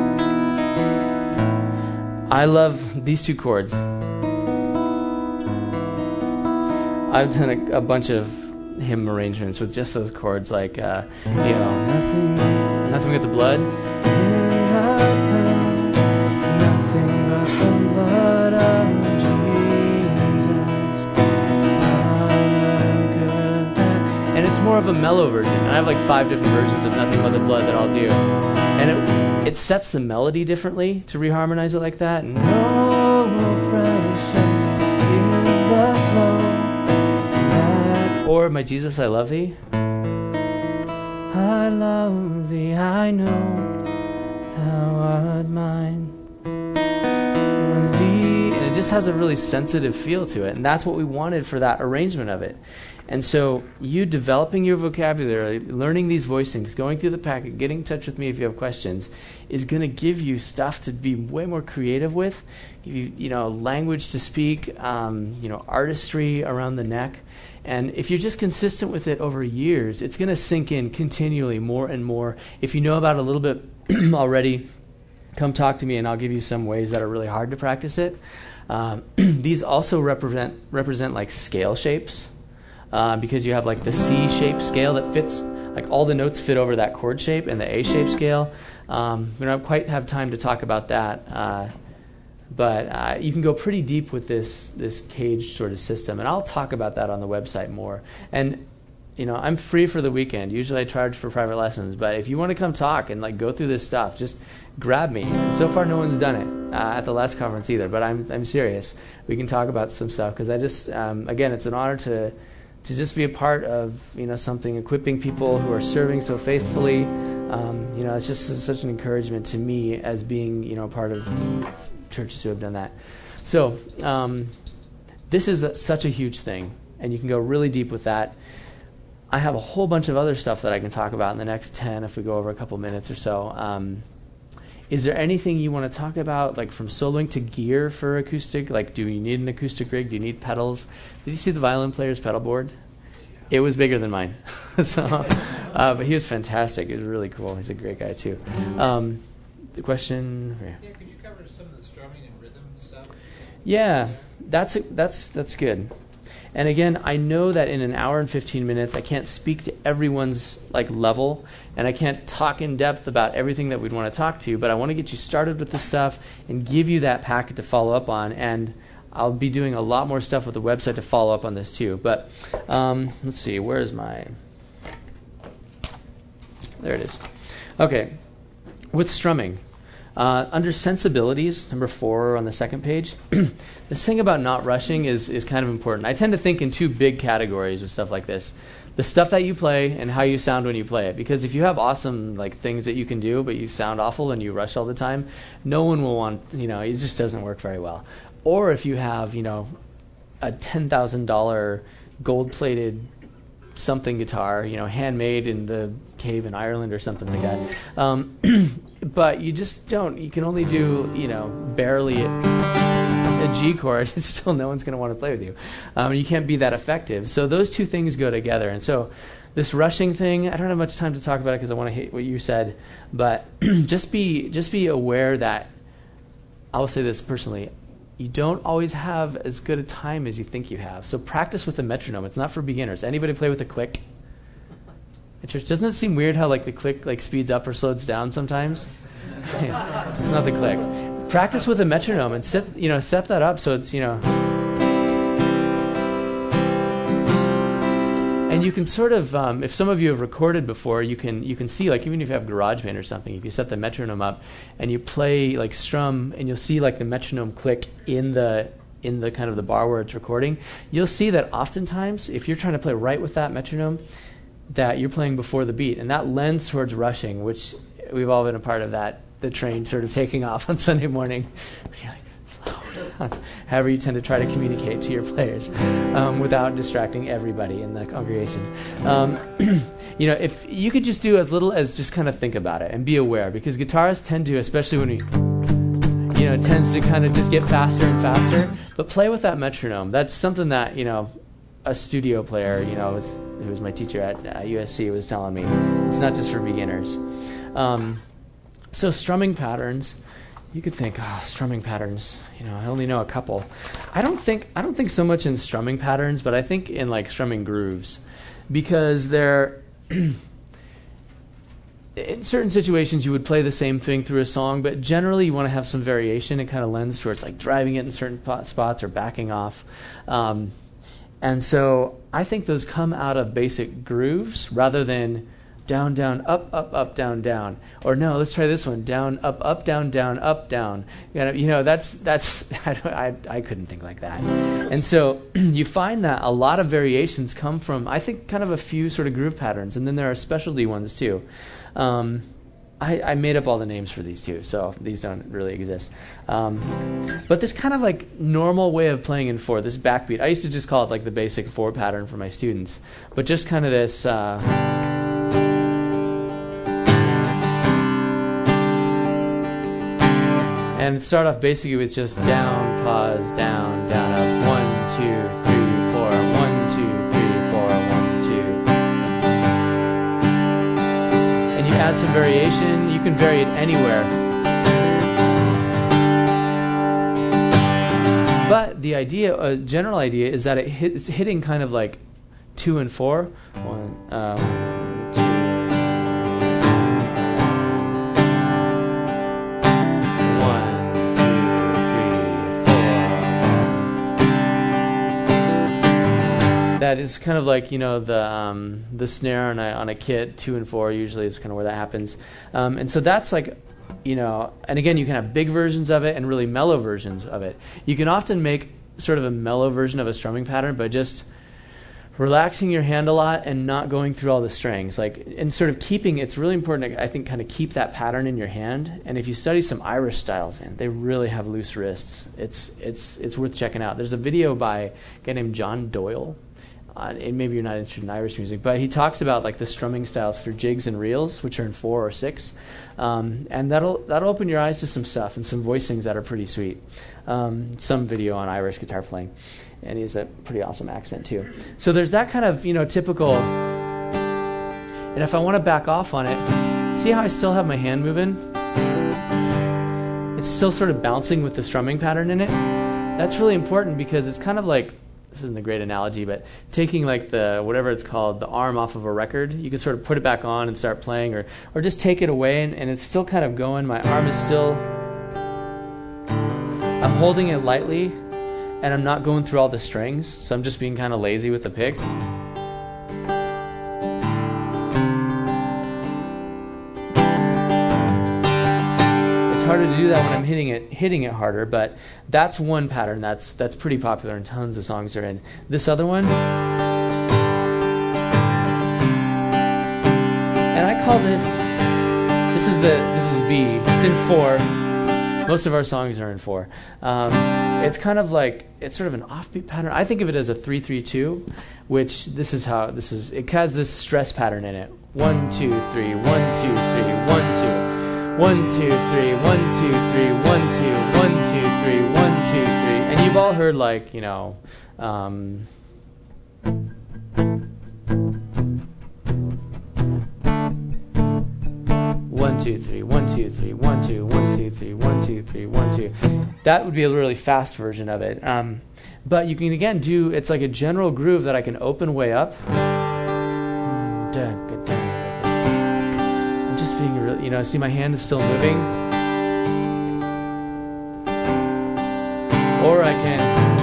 Speaker 1: I love these two chords. I've done a, a bunch of hymn arrangements with just those chords, like, uh, you know, nothing, nothing but the blood. Nothing but the blood of Jesus. And it's more of a mellow version. And I have like five different versions of Nothing But the Blood that I'll do. And it it sets the melody differently to reharmonize it like that. And oh, precious is the flow that- or my Jesus, I love thee. I love thee, I know thou art mine. Thee, and it just has a really sensitive feel to it, and that's what we wanted for that arrangement of it. And so you developing your vocabulary, learning these voicings, going through the packet, getting in touch with me if you have questions, is going to give you stuff to be way more creative with, give you, you know, language to speak, um, you know, artistry around the neck. And if you're just consistent with it over years, it's going to sink in continually more and more. If you know about it a little bit already, come talk to me and I'll give you some ways that are really hard to practice it. Um, these also represent represent like scale shapes. Uh, because you have like the C-shaped scale that fits, like all the notes fit over that chord shape, and the A-shaped scale. Um, we don't quite have time to talk about that, uh, but uh, you can go pretty deep with this this cage sort of system, and I'll talk about that on the website more. And you know, I'm free for the weekend. Usually I charge for private lessons, but if you want to come talk and like go through this stuff, just grab me. And so far, no one's done it uh, at the last conference either. But I'm I'm serious. We can talk about some stuff because I just um, again, it's an honor to. to just be a part of, you know, something, equipping people who are serving so faithfully. Um, you know, it's just such an encouragement to me as being, you know, part of churches who have done that. So um, this is a, such a huge thing, and you can go really deep with that. I have a whole bunch of other stuff that I can talk about in the next ten if we go over a couple minutes or so. Um, is there anything you want to talk about, like from soloing to gear for acoustic? Like, do you need an acoustic rig? Do you need pedals? Did you see the violin player's pedal board? It was bigger than mine. so, uh, but he was fantastic. It was really cool. He's a great guy, too. Um, the question...
Speaker 5: Yeah, could you cover some of the strumming and rhythm stuff?
Speaker 1: Yeah, that's a, that's that's good. And again, I know that in an hour and fifteen minutes, I can't speak to everyone's like level, and I can't talk in depth about everything that we'd want to talk to, but I want to get you started with this stuff and give you that packet to follow up on. And I'll be doing a lot more stuff with the website to follow up on this too. But um, let's see, where is my... There it is. Okay, with strumming. Uh, under sensibilities, number four on the second page, this thing about not rushing is, is kind of important. I tend to think in two big categories with stuff like this. The stuff that you play and how you sound when you play it. Because if you have awesome like things that you can do, but you sound awful and you rush all the time, no one will want, you know, it just doesn't work very well. Or if you have, you know, a ten thousand dollars gold-plated something guitar, you know, handmade in the cave in Ireland or something like that. Um, but you just don't, you can only do, you know, barely a, a G chord. It's still no one's going to want to play with you. Um, you can't be that effective. So those two things go together. And so this rushing thing, I don't have much time to talk about it because I want to hit what you said, but just be just be aware that, I will say this personally, you don't always have as good a time as you think you have. So practice with the metronome. It's not for beginners. Anybody play with a click? At church, doesn't it seem weird how like the click like speeds up or slows down sometimes? Yeah, it's not the click. Practice with a metronome and set you know set that up so it's you know. And you can sort of, um, if some of you have recorded before, you can you can see, like, even if you have GarageBand or something, if you set the metronome up and you play, like, strum, and you'll see, like, the metronome click in the in the kind of the bar where it's recording, you'll see that oftentimes, if you're trying to play right with that metronome, that you're playing before the beat. And that lends towards rushing, which we've all been a part of that, the train sort of taking off on Sunday morning. You're like, however you tend to try to communicate to your players um, without distracting everybody in the congregation. Um, you know, if you could just do as little as just kind of think about it and be aware, because guitarists tend to, especially when we, you know, it tends to kind of just get faster and faster, but play with that metronome. That's something that, you know, a studio player, you know, was, who was my teacher at uh, U S C was telling me. It's not just for beginners. Um, so strumming patterns, you could think, oh, strumming patterns, you know, I only know a couple. I don't think I don't think so much in strumming patterns, but I think in like strumming grooves, because they're in certain situations you would play the same thing through a song, but generally you want to have some variation. It kind of lends towards like driving it in certain pot spots or backing off. Um, and so I think those come out of basic grooves rather than down, down, up, up, up, down, down. Or no, let's try this one. Down, up, up, down, down, up, down. You know, you know that's, that's I, I, I couldn't think like that. And so you find that a lot of variations come from, I think, kind of a few sort of groove patterns. And then there are specialty ones, too. Um, I, I made up all the names for these two, so these don't really exist. Um, but this kind of like normal way of playing in four, this backbeat, I used to just call it like the basic four pattern for my students. But just kind of this... Uh, and start off basically with just down, pause, down, down, up, one, two, three, four, one, two, three, four, one, two. And you add some variation, you can vary it anywhere. But the idea, a general idea, is that it hit, it's hitting kind of like two and four. One, um, that is kind of like, you know, the um, the snare on a, on a kit, two and four usually is kind of where that happens. Um, and so that's like, you know, and again, you can have big versions of it and really mellow versions of it. You can often make sort of a mellow version of a strumming pattern by just relaxing your hand a lot and not going through all the strings. Like, and sort of keeping, it's really important to, I think, kind of keep that pattern in your hand. And if you study some Irish styles, man, they really have loose wrists. It's, it's, it's worth checking out. There's a video by a guy named John Doyle. Uh, and maybe you're not interested in Irish music, but he talks about like the strumming styles for jigs and reels, which are in four or six, um, and that'll that'll open your eyes to some stuff and some voicings that are pretty sweet. Um, some video on Irish guitar playing, and he has a pretty awesome accent too. So there's that kind of, you know, typical. And if I want to back off on it, see how I still have my hand moving? It's still sort of bouncing with the strumming pattern in it. That's really important because it's kind of like, this isn't a great analogy, but taking like the, whatever it's called, the arm off of a record, you can sort of put it back on and start playing, or or just take it away and, and it's still kind of going. My arm is still, I'm holding it lightly and I'm not going through all the strings, so I'm just being kind of lazy with the pick. Harder to do that when I'm hitting it hitting it harder, but that's one pattern that's that's pretty popular and tons of songs are in. This other one, and I call this this is the this is B. It's in four. Most of our songs are in four. Um, it's kind of like, it's sort of an offbeat pattern. I think of it as a three three two, which this is how this is. It has this stress pattern in it. One two three, one two three, one two. One, two, three, one, two, three, one, two, one, two, three, one, two, three. And you've all heard like, you know, um, one, two, three, one, two, three, one, two, one, two, three, one, two, three, one, two. That would be a really fast version of it. Um, but you can again do, it's like a general groove that I can open way up. Being really, you know, see my hand is still moving, or I can.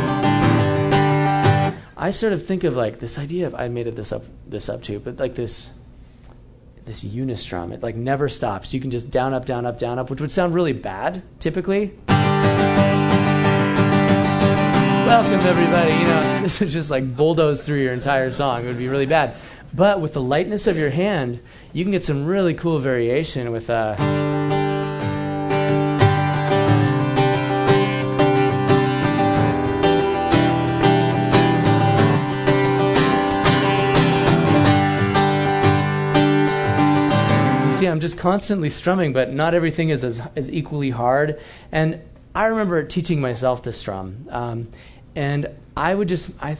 Speaker 1: I sort of think of like this idea of, I made it this up this up too, but like this this unistrum. It like never stops. You can just down up down up down up, which would sound really bad typically. Welcome everybody. You know, this is just like bulldoze through your entire song. It would be really bad. But with the lightness of your hand, you can get some really cool variation with uh you see, I'm just constantly strumming, but not everything is as, as equally hard. And I remember teaching myself to strum, um, and I would just I.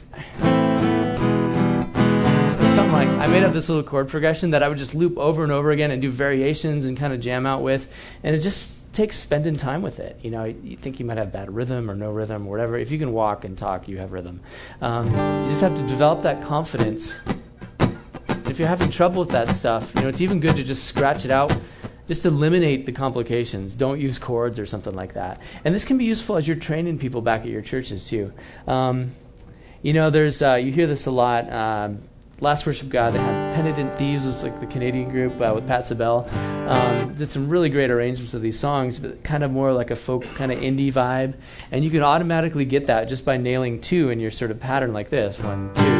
Speaker 1: Something like, I made up this little chord progression that I would just loop over and over again and do variations and kind of jam out with, and it just takes spending time with it. You know, you think you might have bad rhythm or no rhythm or whatever. If you can walk and talk, you have rhythm. Um, you just have to develop that confidence. If you're having trouble with that stuff, you know, it's even good to just scratch it out. Just eliminate the complications. Don't use chords or something like that. And this can be useful as you're training people back at your churches too. Um, you know, there's uh, you hear this a lot. Um, Last Worship God. They had Penitent Thieves, was like the Canadian group uh, with Pat Sabel. Um, did some really great arrangements of these songs, but kind of more like a folk kind of indie vibe. And you can automatically get that just by nailing two in your sort of pattern like this. One, two.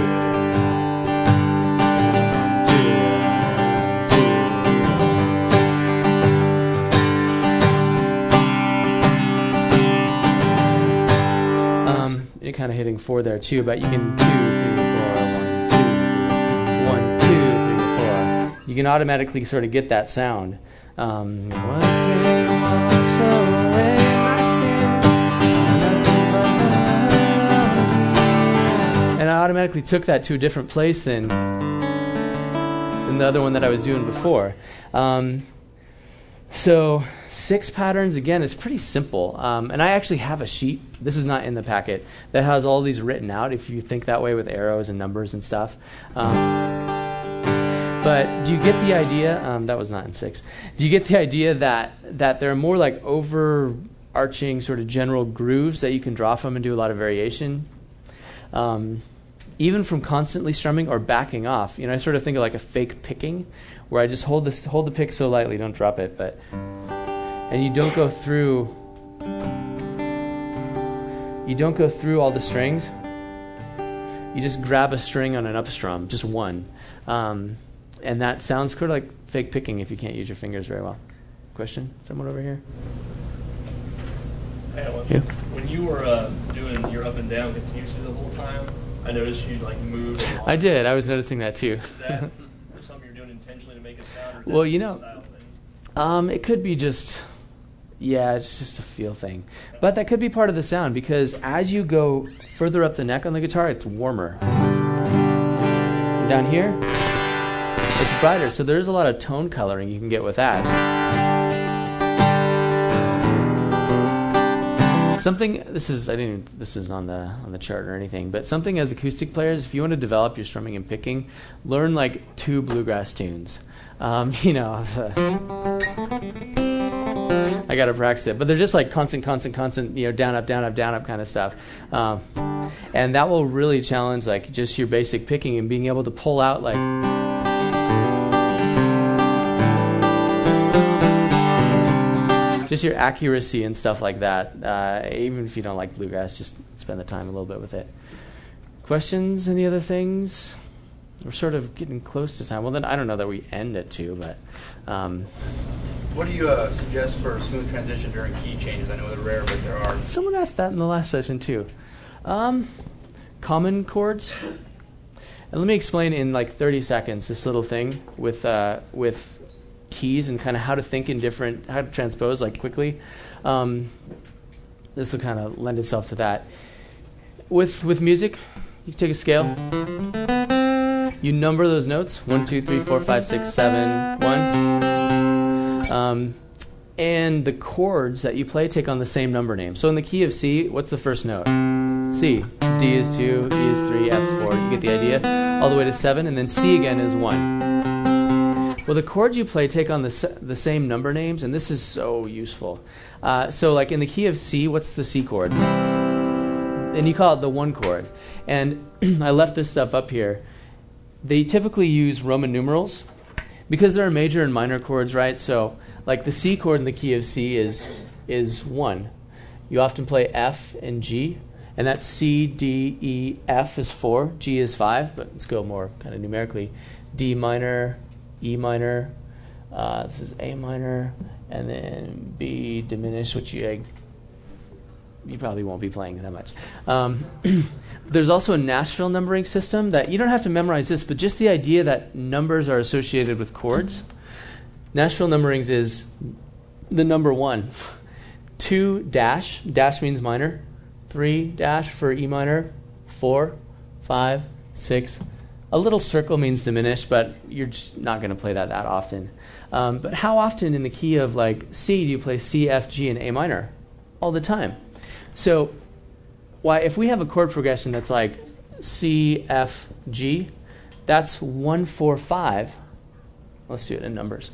Speaker 1: Um, you're kind of hitting four there too, but you can two, three, four, one, two, one, two, three, four. You can automatically sort of get that sound. Um, one day wash away my sin, and I automatically took that to a different place than than the other one that I was doing before. Um, so six patterns, again, it's pretty simple. Um, and I actually have a sheet, this is not in the packet, that has all these written out if you think that way with arrows and numbers and stuff. Um, but do you get the idea? Um, that was not in six. Do you get the idea that, that there are more like overarching sort of general grooves that you can draw from and do a lot of variation? Um, even from constantly strumming or backing off. You know, I sort of think of like a fake picking, where I just hold this, hold the pick so lightly, don't drop it, but and you don't go through you don't go through all the strings. You just grab a string on an up strum, just one, um, and that sounds sort of like fake picking if you can't use your fingers very well. Question? Someone over here?
Speaker 6: Hey, Alan,
Speaker 1: Yeah.
Speaker 6: when you were uh, doing your up and down continuously the whole time, I noticed you like move. A lot.
Speaker 1: I did. I was noticing that too.
Speaker 6: Is that something you're doing intentionally to make it sound? Or is that
Speaker 1: Well, you
Speaker 6: just a
Speaker 1: know,
Speaker 6: style thing?
Speaker 1: Um, it could be just, yeah, it's just a feel thing. But that could be part of the sound, because as you go further up the neck on the guitar, it's warmer. And down here, it's brighter. So there's a lot of tone coloring you can get with that. Something, this is, I didn't, this isn't on the on the chart or anything, but something as acoustic players, if you want to develop your strumming and picking, learn like two bluegrass tunes. Um, you know, I got to practice it, but they're just like constant, constant, constant, you know, down, up, down, up, down, up kind of stuff. Um, and that will really challenge like just your basic picking and being able to pull out like, just your accuracy and stuff like that. Uh, even if you don't like bluegrass, just spend the time a little bit with it. Questions? Any other things? We're sort of getting close to time. Well, then I don't know that we end at two, but um,
Speaker 7: what do you uh, suggest for a smooth transition during key changes? I know they're rare, but there are.
Speaker 1: someone asked that in the last session too. Um, common chords. And let me explain in like thirty seconds this little thing with uh, with keys and kind of how to think in different, how to transpose like quickly. Um, this will kind of lend itself to that. With with music, you take a scale. You number those notes, one, two, three, four, five, six, seven, one. Um, and the chords that you play take on the same number name. So in the key of C, what's the first note? C. D is two, E is three, F's four. You get the idea? All the way to seven, and then C again is one. Well, the chords you play take on the se- the same number names, and this is so useful. Uh, so like in the key of C, what's the C chord? And you call it the one chord. And I left this stuff up here. They typically use Roman numerals because there are major and minor chords, right? So like the C chord in the key of C is is one. You often play F and G, and that's C, D, E, F is four, G is five, but let's go more kind of numerically. D minor, E minor, uh, this is A minor, and then B diminished, which you, uh, you probably won't be playing that much. Um, there's also a Nashville numbering system that you don't have to memorize this, but just the idea that numbers are associated with chords. Nashville numberings is the number one. Two dash, dash means minor. Three dash for E minor. Four, five, six. A little circle means diminished, but you're just not going to play that that often. Um, but how often in the key of like C do you play C, F, G, and A minor? All the time. So why, if we have a chord progression that's like C, F, G, that's one, four, five. Let's do it in numbers.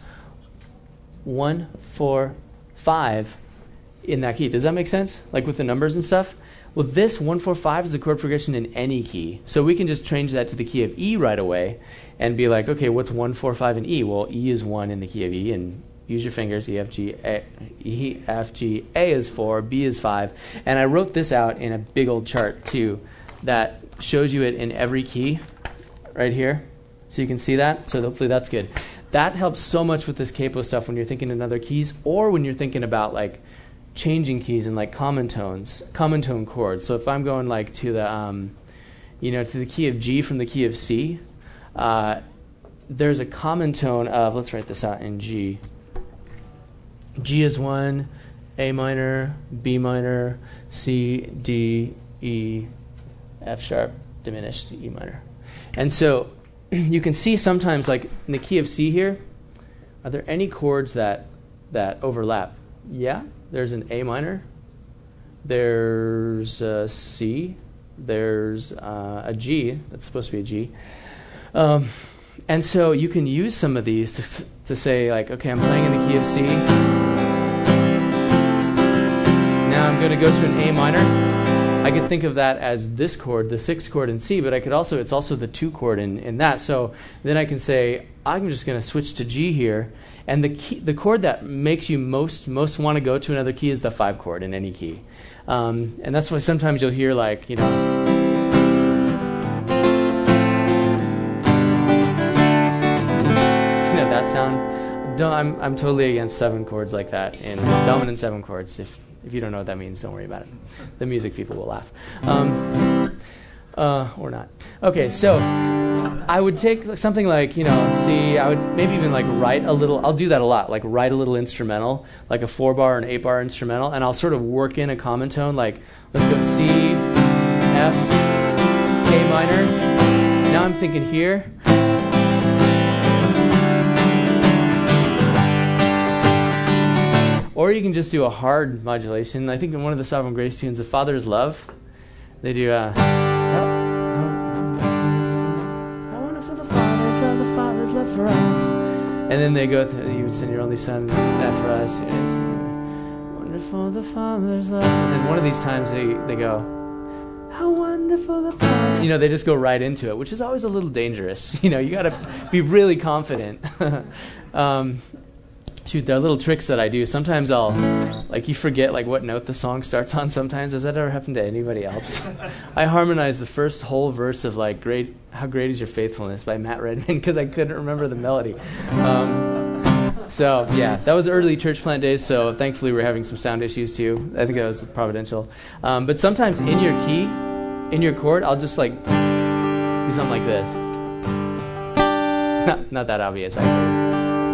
Speaker 1: One, four, five in that key. Does that make sense? Like with the numbers and stuff? Well, this one four five is a chord progression in any key. So we can just change that to the key of E right away and be like, okay, what's one four five in E? Well, E is one in the key of E, and use your fingers, E, F, G, A, E, F, G, A is four, B is five. And I wrote this out in a big old chart, too, that shows you it in every key right here. So you can see that. So hopefully that's good. That helps so much with this capo stuff when you're thinking in other keys, or when you're thinking about like changing keys and like common tones, common tone chords. So if I'm going like to the, um, you know, to the key of G from the key of C, uh, there's a common tone of, let's write this out in G. G is one, A minor, B minor, C, D, E, F sharp, diminished, E minor. And so you can see sometimes, like in the key of C here, are there any chords that that overlap? Yeah, there's an A minor, there's a C, there's uh, a G, that's supposed to be a G. Um, and so you can use some of these to, to say, like, okay, I'm playing in the key of C. Now I'm going to go to an A minor. I could think of that as this chord, the sixth chord in C, but I could also, it's also the two chord in, in that. So then I can say, I'm just going to switch to G here. And the key, the chord that makes you most most want to go to another key is the five chord in any key. Um, and that's why sometimes you'll hear like, you know, you know that sound. Don't, I'm I'm totally against seven chords like that in dominant seven chords. If if you don't know what that means, don't worry about it. The music people will laugh. Um, uh, or not. Okay, so I would take something like, you know, C, I would maybe even like write a little, I'll do that a lot, like write a little instrumental, like a four bar or an eight bar instrumental, and I'll sort of work in a common tone, like, let's go C, F, A minor. Now I'm thinking here. Or you can just do a hard modulation. I think in one of the Sovereign Grace tunes, The Father's Love, they do uh, how, how wonderful the Father's love, the Father's love for us. And then they go through, you would send your only son F for us. Yes. Wonderful the Father's love. And then one of these times they, they go, how wonderful the Father. You know, they just go right into it, which is always a little dangerous. You know, you got to be really confident. um, Shoot, there are little tricks that I do. Sometimes I'll, like, you forget, like, what note the song starts on sometimes. Does that ever happen to anybody else? I harmonized the first whole verse of, like, great, How Great Is Your Faithfulness by Matt Redman because I couldn't remember the melody. Um, so, yeah, that was early church plant days, so thankfully we're having some sound issues, too. I think that was providential. Um, but sometimes in your key, in your chord, I'll just, like, do something like this. not, not that obvious, actually.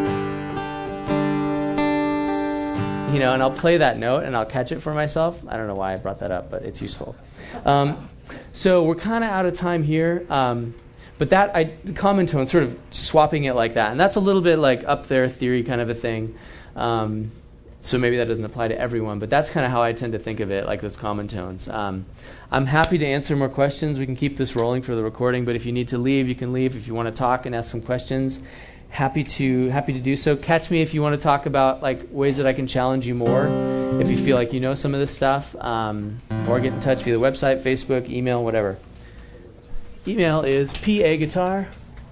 Speaker 1: You know, and I'll play that note and I'll catch it for myself. I don't know why I brought that up, but it's useful. Um, so we're kind of out of time here. Um, but that, I, the common tone, sort of swapping it like that. And that's a little bit like up there theory kind of a thing. Um, so maybe that doesn't apply to everyone, but that's kind of how I tend to think of it, like those common tones. Um, I'm happy to answer more questions. We can keep this rolling for the recording, but if you need to leave, you can leave. If you want to talk and ask some questions, Happy to happy to do so. Catch me if you want to talk about like ways that I can challenge you more. If you feel like you know some of this stuff, um, or get in touch via the website, Facebook, email, whatever. Email is paguitar.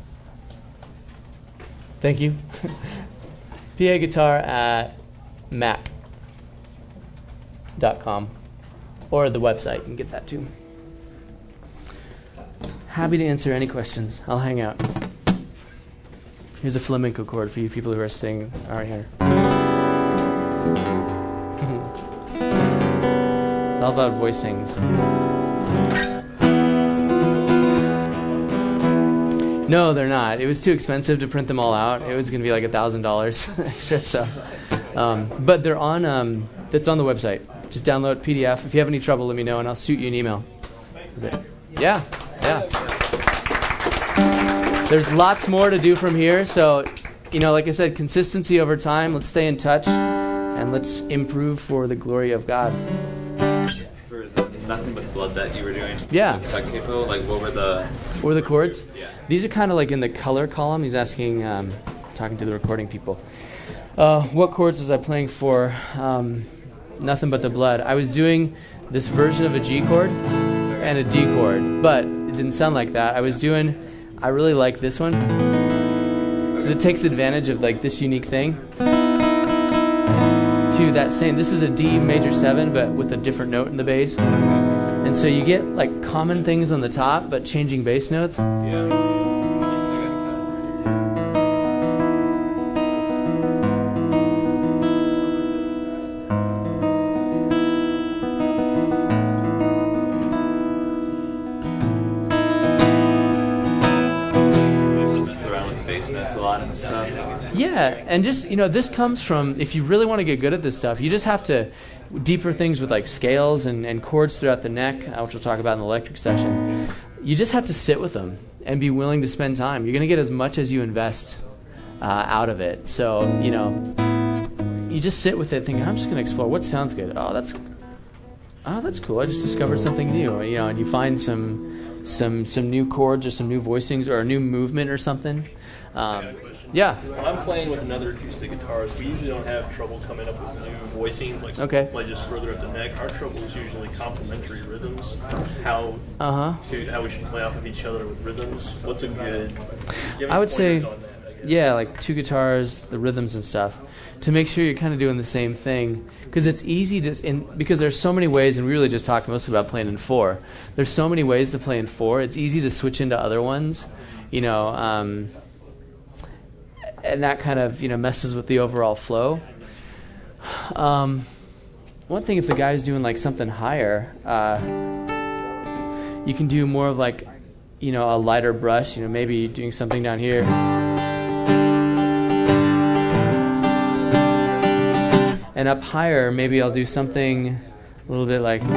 Speaker 1: Thank you. paguitar at mac dot com, or the website. You can get that too. Happy to answer any questions. I'll hang out. Here's a flamenco chord for you people who are staying right here. It's all about voicings. No, they're not. It was too expensive to print them all out. It was going to be like a thousand dollars extra. So, um, but they're on. Um, that's on the website. Just download P D F. If you have any trouble, let me know, and I'll shoot you an email. Yeah, yeah. There's lots more to do from here, so, you know, like I said, consistency over time. Let's stay in touch, and let's improve for the glory of God.
Speaker 8: For the Nothing But Blood that you were doing,
Speaker 1: yeah.
Speaker 8: Like, capo, like what were the...
Speaker 1: What were the chords?
Speaker 8: Yeah.
Speaker 1: These are kind of like in the color column. He's asking, um, talking to the recording people. Uh, what chords was I playing for um, Nothing But the Blood? I was doing this version of a G chord and a D chord, but it didn't sound like that. I was doing, I really like this one because it takes advantage of like this unique thing to that same, this is a D major seven, but with a different note in the bass. And so you get like common things on the top, but changing bass notes.
Speaker 6: Yeah.
Speaker 1: Yeah, and just, you know, this comes from, if you really want to get good at this stuff, you just have to deeper things with like scales and, and chords throughout the neck, uh, which we'll talk about in the electric section. You just have to sit with them and be willing to spend time. You're going to get as much as you invest uh, out of it. So, you know, you just sit with it thinking, I'm just going to explore what sounds good. Oh, that's oh, that's cool. I just discovered something new. You know, and you find some some some new chords or some new voicings or a new movement or something. Um, yeah.
Speaker 6: When I'm playing with another acoustic guitarist, we usually don't have trouble coming up with new voicings, like
Speaker 1: okay.
Speaker 6: play just further up the neck. Our trouble is usually complementary rhythms, how
Speaker 1: uh-huh.
Speaker 6: to how we should play off of each other with rhythms. What's a good?
Speaker 1: I would say,
Speaker 6: on that, I
Speaker 1: yeah, like two guitars, the rhythms and stuff, to make sure you're kind of doing the same thing, because it's easy to, in, because there's so many ways, and we really just talked mostly about playing in four. There's so many ways to play in four. It's easy to switch into other ones, you know. Um, And that kind of, you know, messes with the overall flow. Um, one thing, if the guy's doing like something higher, uh, you can do more of like, you know, a lighter brush. You know, maybe doing something down here. And up higher, maybe I'll do something a little bit like,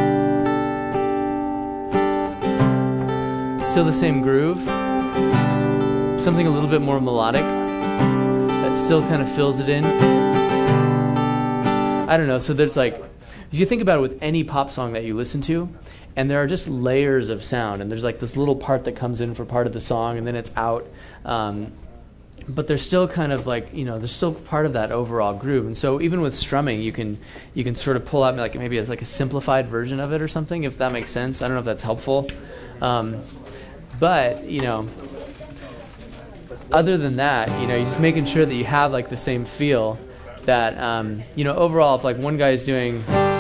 Speaker 1: still the same groove, something a little bit more melodic. Still kind of fills it in. I don't know. So there's like, if you think about it with any pop song that you listen to, and there are just layers of sound, and there's like this little part that comes in for part of the song, and then it's out. Um, but there's still kind of like, you know, there's still part of that overall groove. And so even with strumming, you can you can sort of pull out like maybe it's like a simplified version of it or something, if that makes sense. I don't know if that's helpful. Um, but, you know, other than that, you know, you're just making sure that you have like the same feel that, um, you know, overall, if like one guy is doing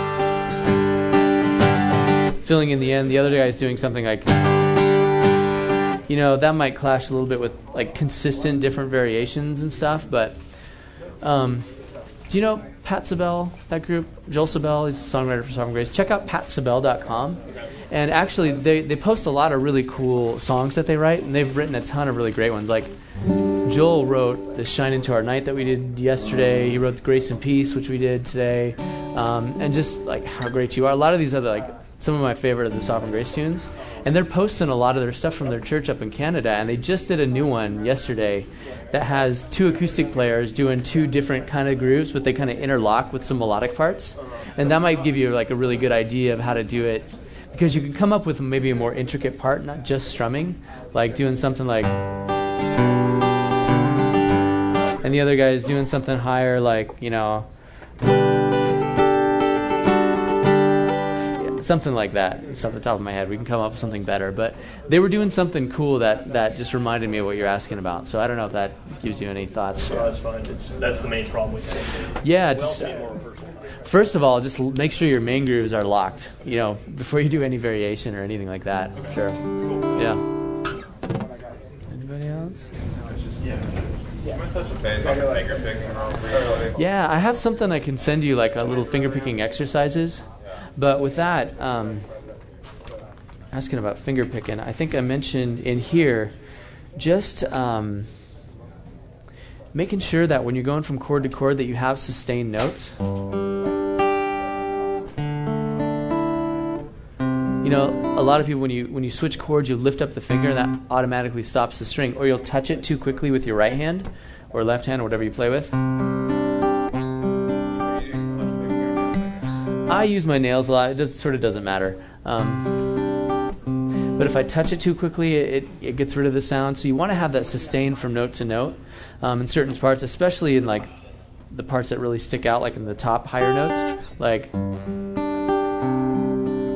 Speaker 1: filling in the end, the other guy is doing something like, you know, that might clash a little bit with like consistent different variations and stuff. But um, do you know Pat Sabel, that group? Joel Sabel, he's a songwriter for Sovereign Grace. Check out pat sabel dot com. And actually, they, they post a lot of really cool songs that they write, and they've written a ton of really great ones. Like Joel wrote the Shine Into Our Night that we did yesterday. He wrote the Grace and Peace, which we did today. Um, and just like How Great You Are. A lot of these other, like some of my favorite of the Sovereign Grace tunes. And they're posting a lot of their stuff from their church up in Canada. And they just did a new one yesterday that has two acoustic players doing two different kind of grooves, but they kind of interlock with some melodic parts. And that might give you like a really good idea of how to do it. Because you can come up with maybe a more intricate part, not just strumming, like doing something like, and the other guy is doing something higher, like, you know, yeah, something like that. It's off the top of my head. We can come up with something better. But they were doing something cool that, that just reminded me of what you're asking about. So I don't know if that gives you any thoughts.
Speaker 6: Oh, that's fine. It's, that's the main problem with it.
Speaker 1: Yeah,
Speaker 6: We
Speaker 1: just,
Speaker 6: also need more rehearsal time.
Speaker 1: First of all, just l- make sure your main grooves are locked, you know, before you do any variation or anything like that. Sure.
Speaker 6: Cool.
Speaker 1: Yeah. Anybody else? Yeah, I have something I can send you, like a little finger picking exercises. But with that, um, asking about finger picking, I think I mentioned in here just um, making sure that when you're going from chord to chord that you have sustained notes. You know, a lot of people, when you when you switch chords, you lift up the finger, and that automatically stops the string. Or you'll touch it too quickly with your right hand, or left hand, or whatever you play with. I use my nails a lot. It just sort of doesn't matter. Um, but if I touch it too quickly, it, it gets rid of the sound. So you want to have that sustained from note to note um, in certain parts, especially in like the parts that really stick out, like in the top higher notes, like.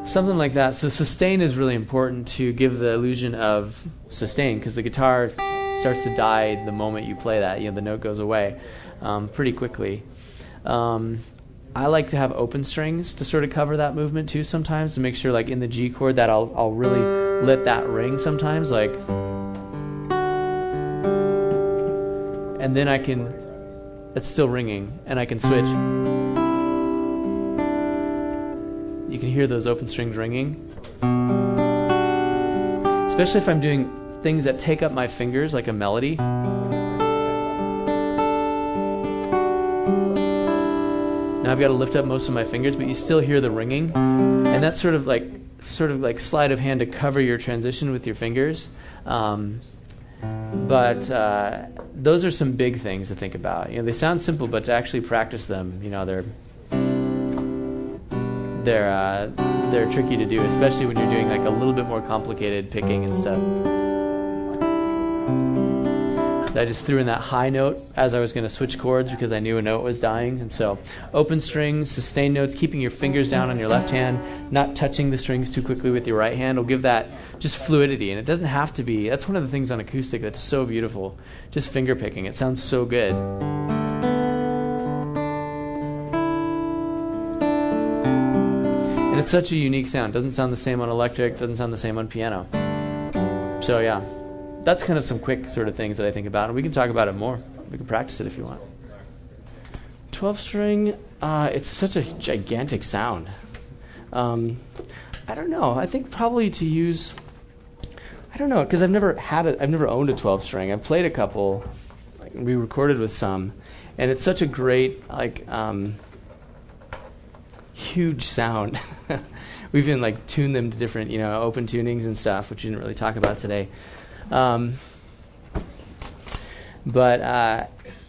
Speaker 1: something like that. So sustain is really important to give the illusion of sustain, because the guitar starts to die the moment you play that. You know, the note goes away um, pretty quickly. Um, I like to have open strings to sort of cover that movement too sometimes, to make sure, like in the G chord, that I'll I'll really let that ring sometimes, like, and then I can, it's still ringing, and I can switch. You can hear those open strings ringing, especially if I'm doing things that take up my fingers, like a melody. Now I've got to lift up most of my fingers, but you still hear the ringing, and that's sort of like sort of like sleight of hand to cover your transition with your fingers. Um, but uh, those are some big things to think about. You know, they sound simple, but to actually practice them, you know, they're they're uh, they're tricky to do, especially when you're doing like a little bit more complicated picking and stuff. I just threw in that high note as I was going to switch chords because I knew a note was dying. And so open strings, sustained notes, keeping your fingers down on your left hand, not touching the strings too quickly with your right hand will give that just fluidity. And it doesn't have to be, that's one of the things on acoustic that's so beautiful, just finger picking. It sounds so good. And it's such a unique sound. Doesn't sound the same on electric, doesn't sound the same on piano. So yeah. That's kind of some quick sort of things that I think about, and we can talk about it more. We can practice it if you want. twelve-string, uh, it's such a gigantic sound. Um, I don't know. I think probably to use, I don't know, because I've never had it. I've never owned a twelve-string. I've played a couple. Like, we recorded with some, and it's such a great, like, um, huge sound. We've even like tuned them to different, you know, open tunings and stuff, which we didn't really talk about today. Um, but, uh,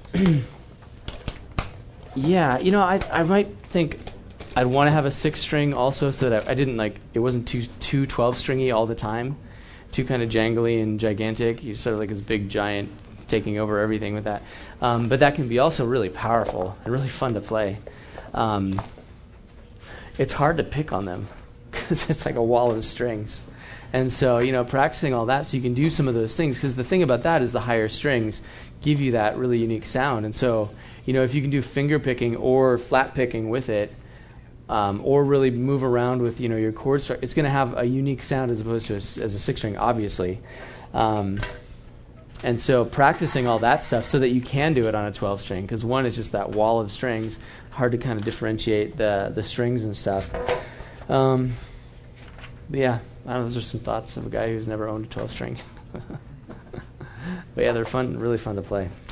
Speaker 1: yeah, you know, I I might think I'd want to have a six string also, so that I, I didn't like, it wasn't too, too twelve stringy all the time, too kind of jangly and gigantic. You're sort of like this big giant taking over everything with that. Um, but that can be also really powerful and really fun to play. Um, it's hard to pick on them because it's like a wall of strings. And so, you know, practicing all that so you can do some of those things, because the thing about that is the higher strings give you that really unique sound. And so, you know, if you can do finger picking or flat picking with it, um, or really move around with, you know, your chord stru- it's going to have a unique sound as opposed to a, as a six string, obviously. Um, and so practicing all that stuff so that you can do it on a twelve string, because one is just that wall of strings, hard to kind of differentiate the the strings and stuff. Um, but yeah. I don't know, those are some thoughts of a guy who's never owned a twelve string. But yeah, they're fun, really fun to play.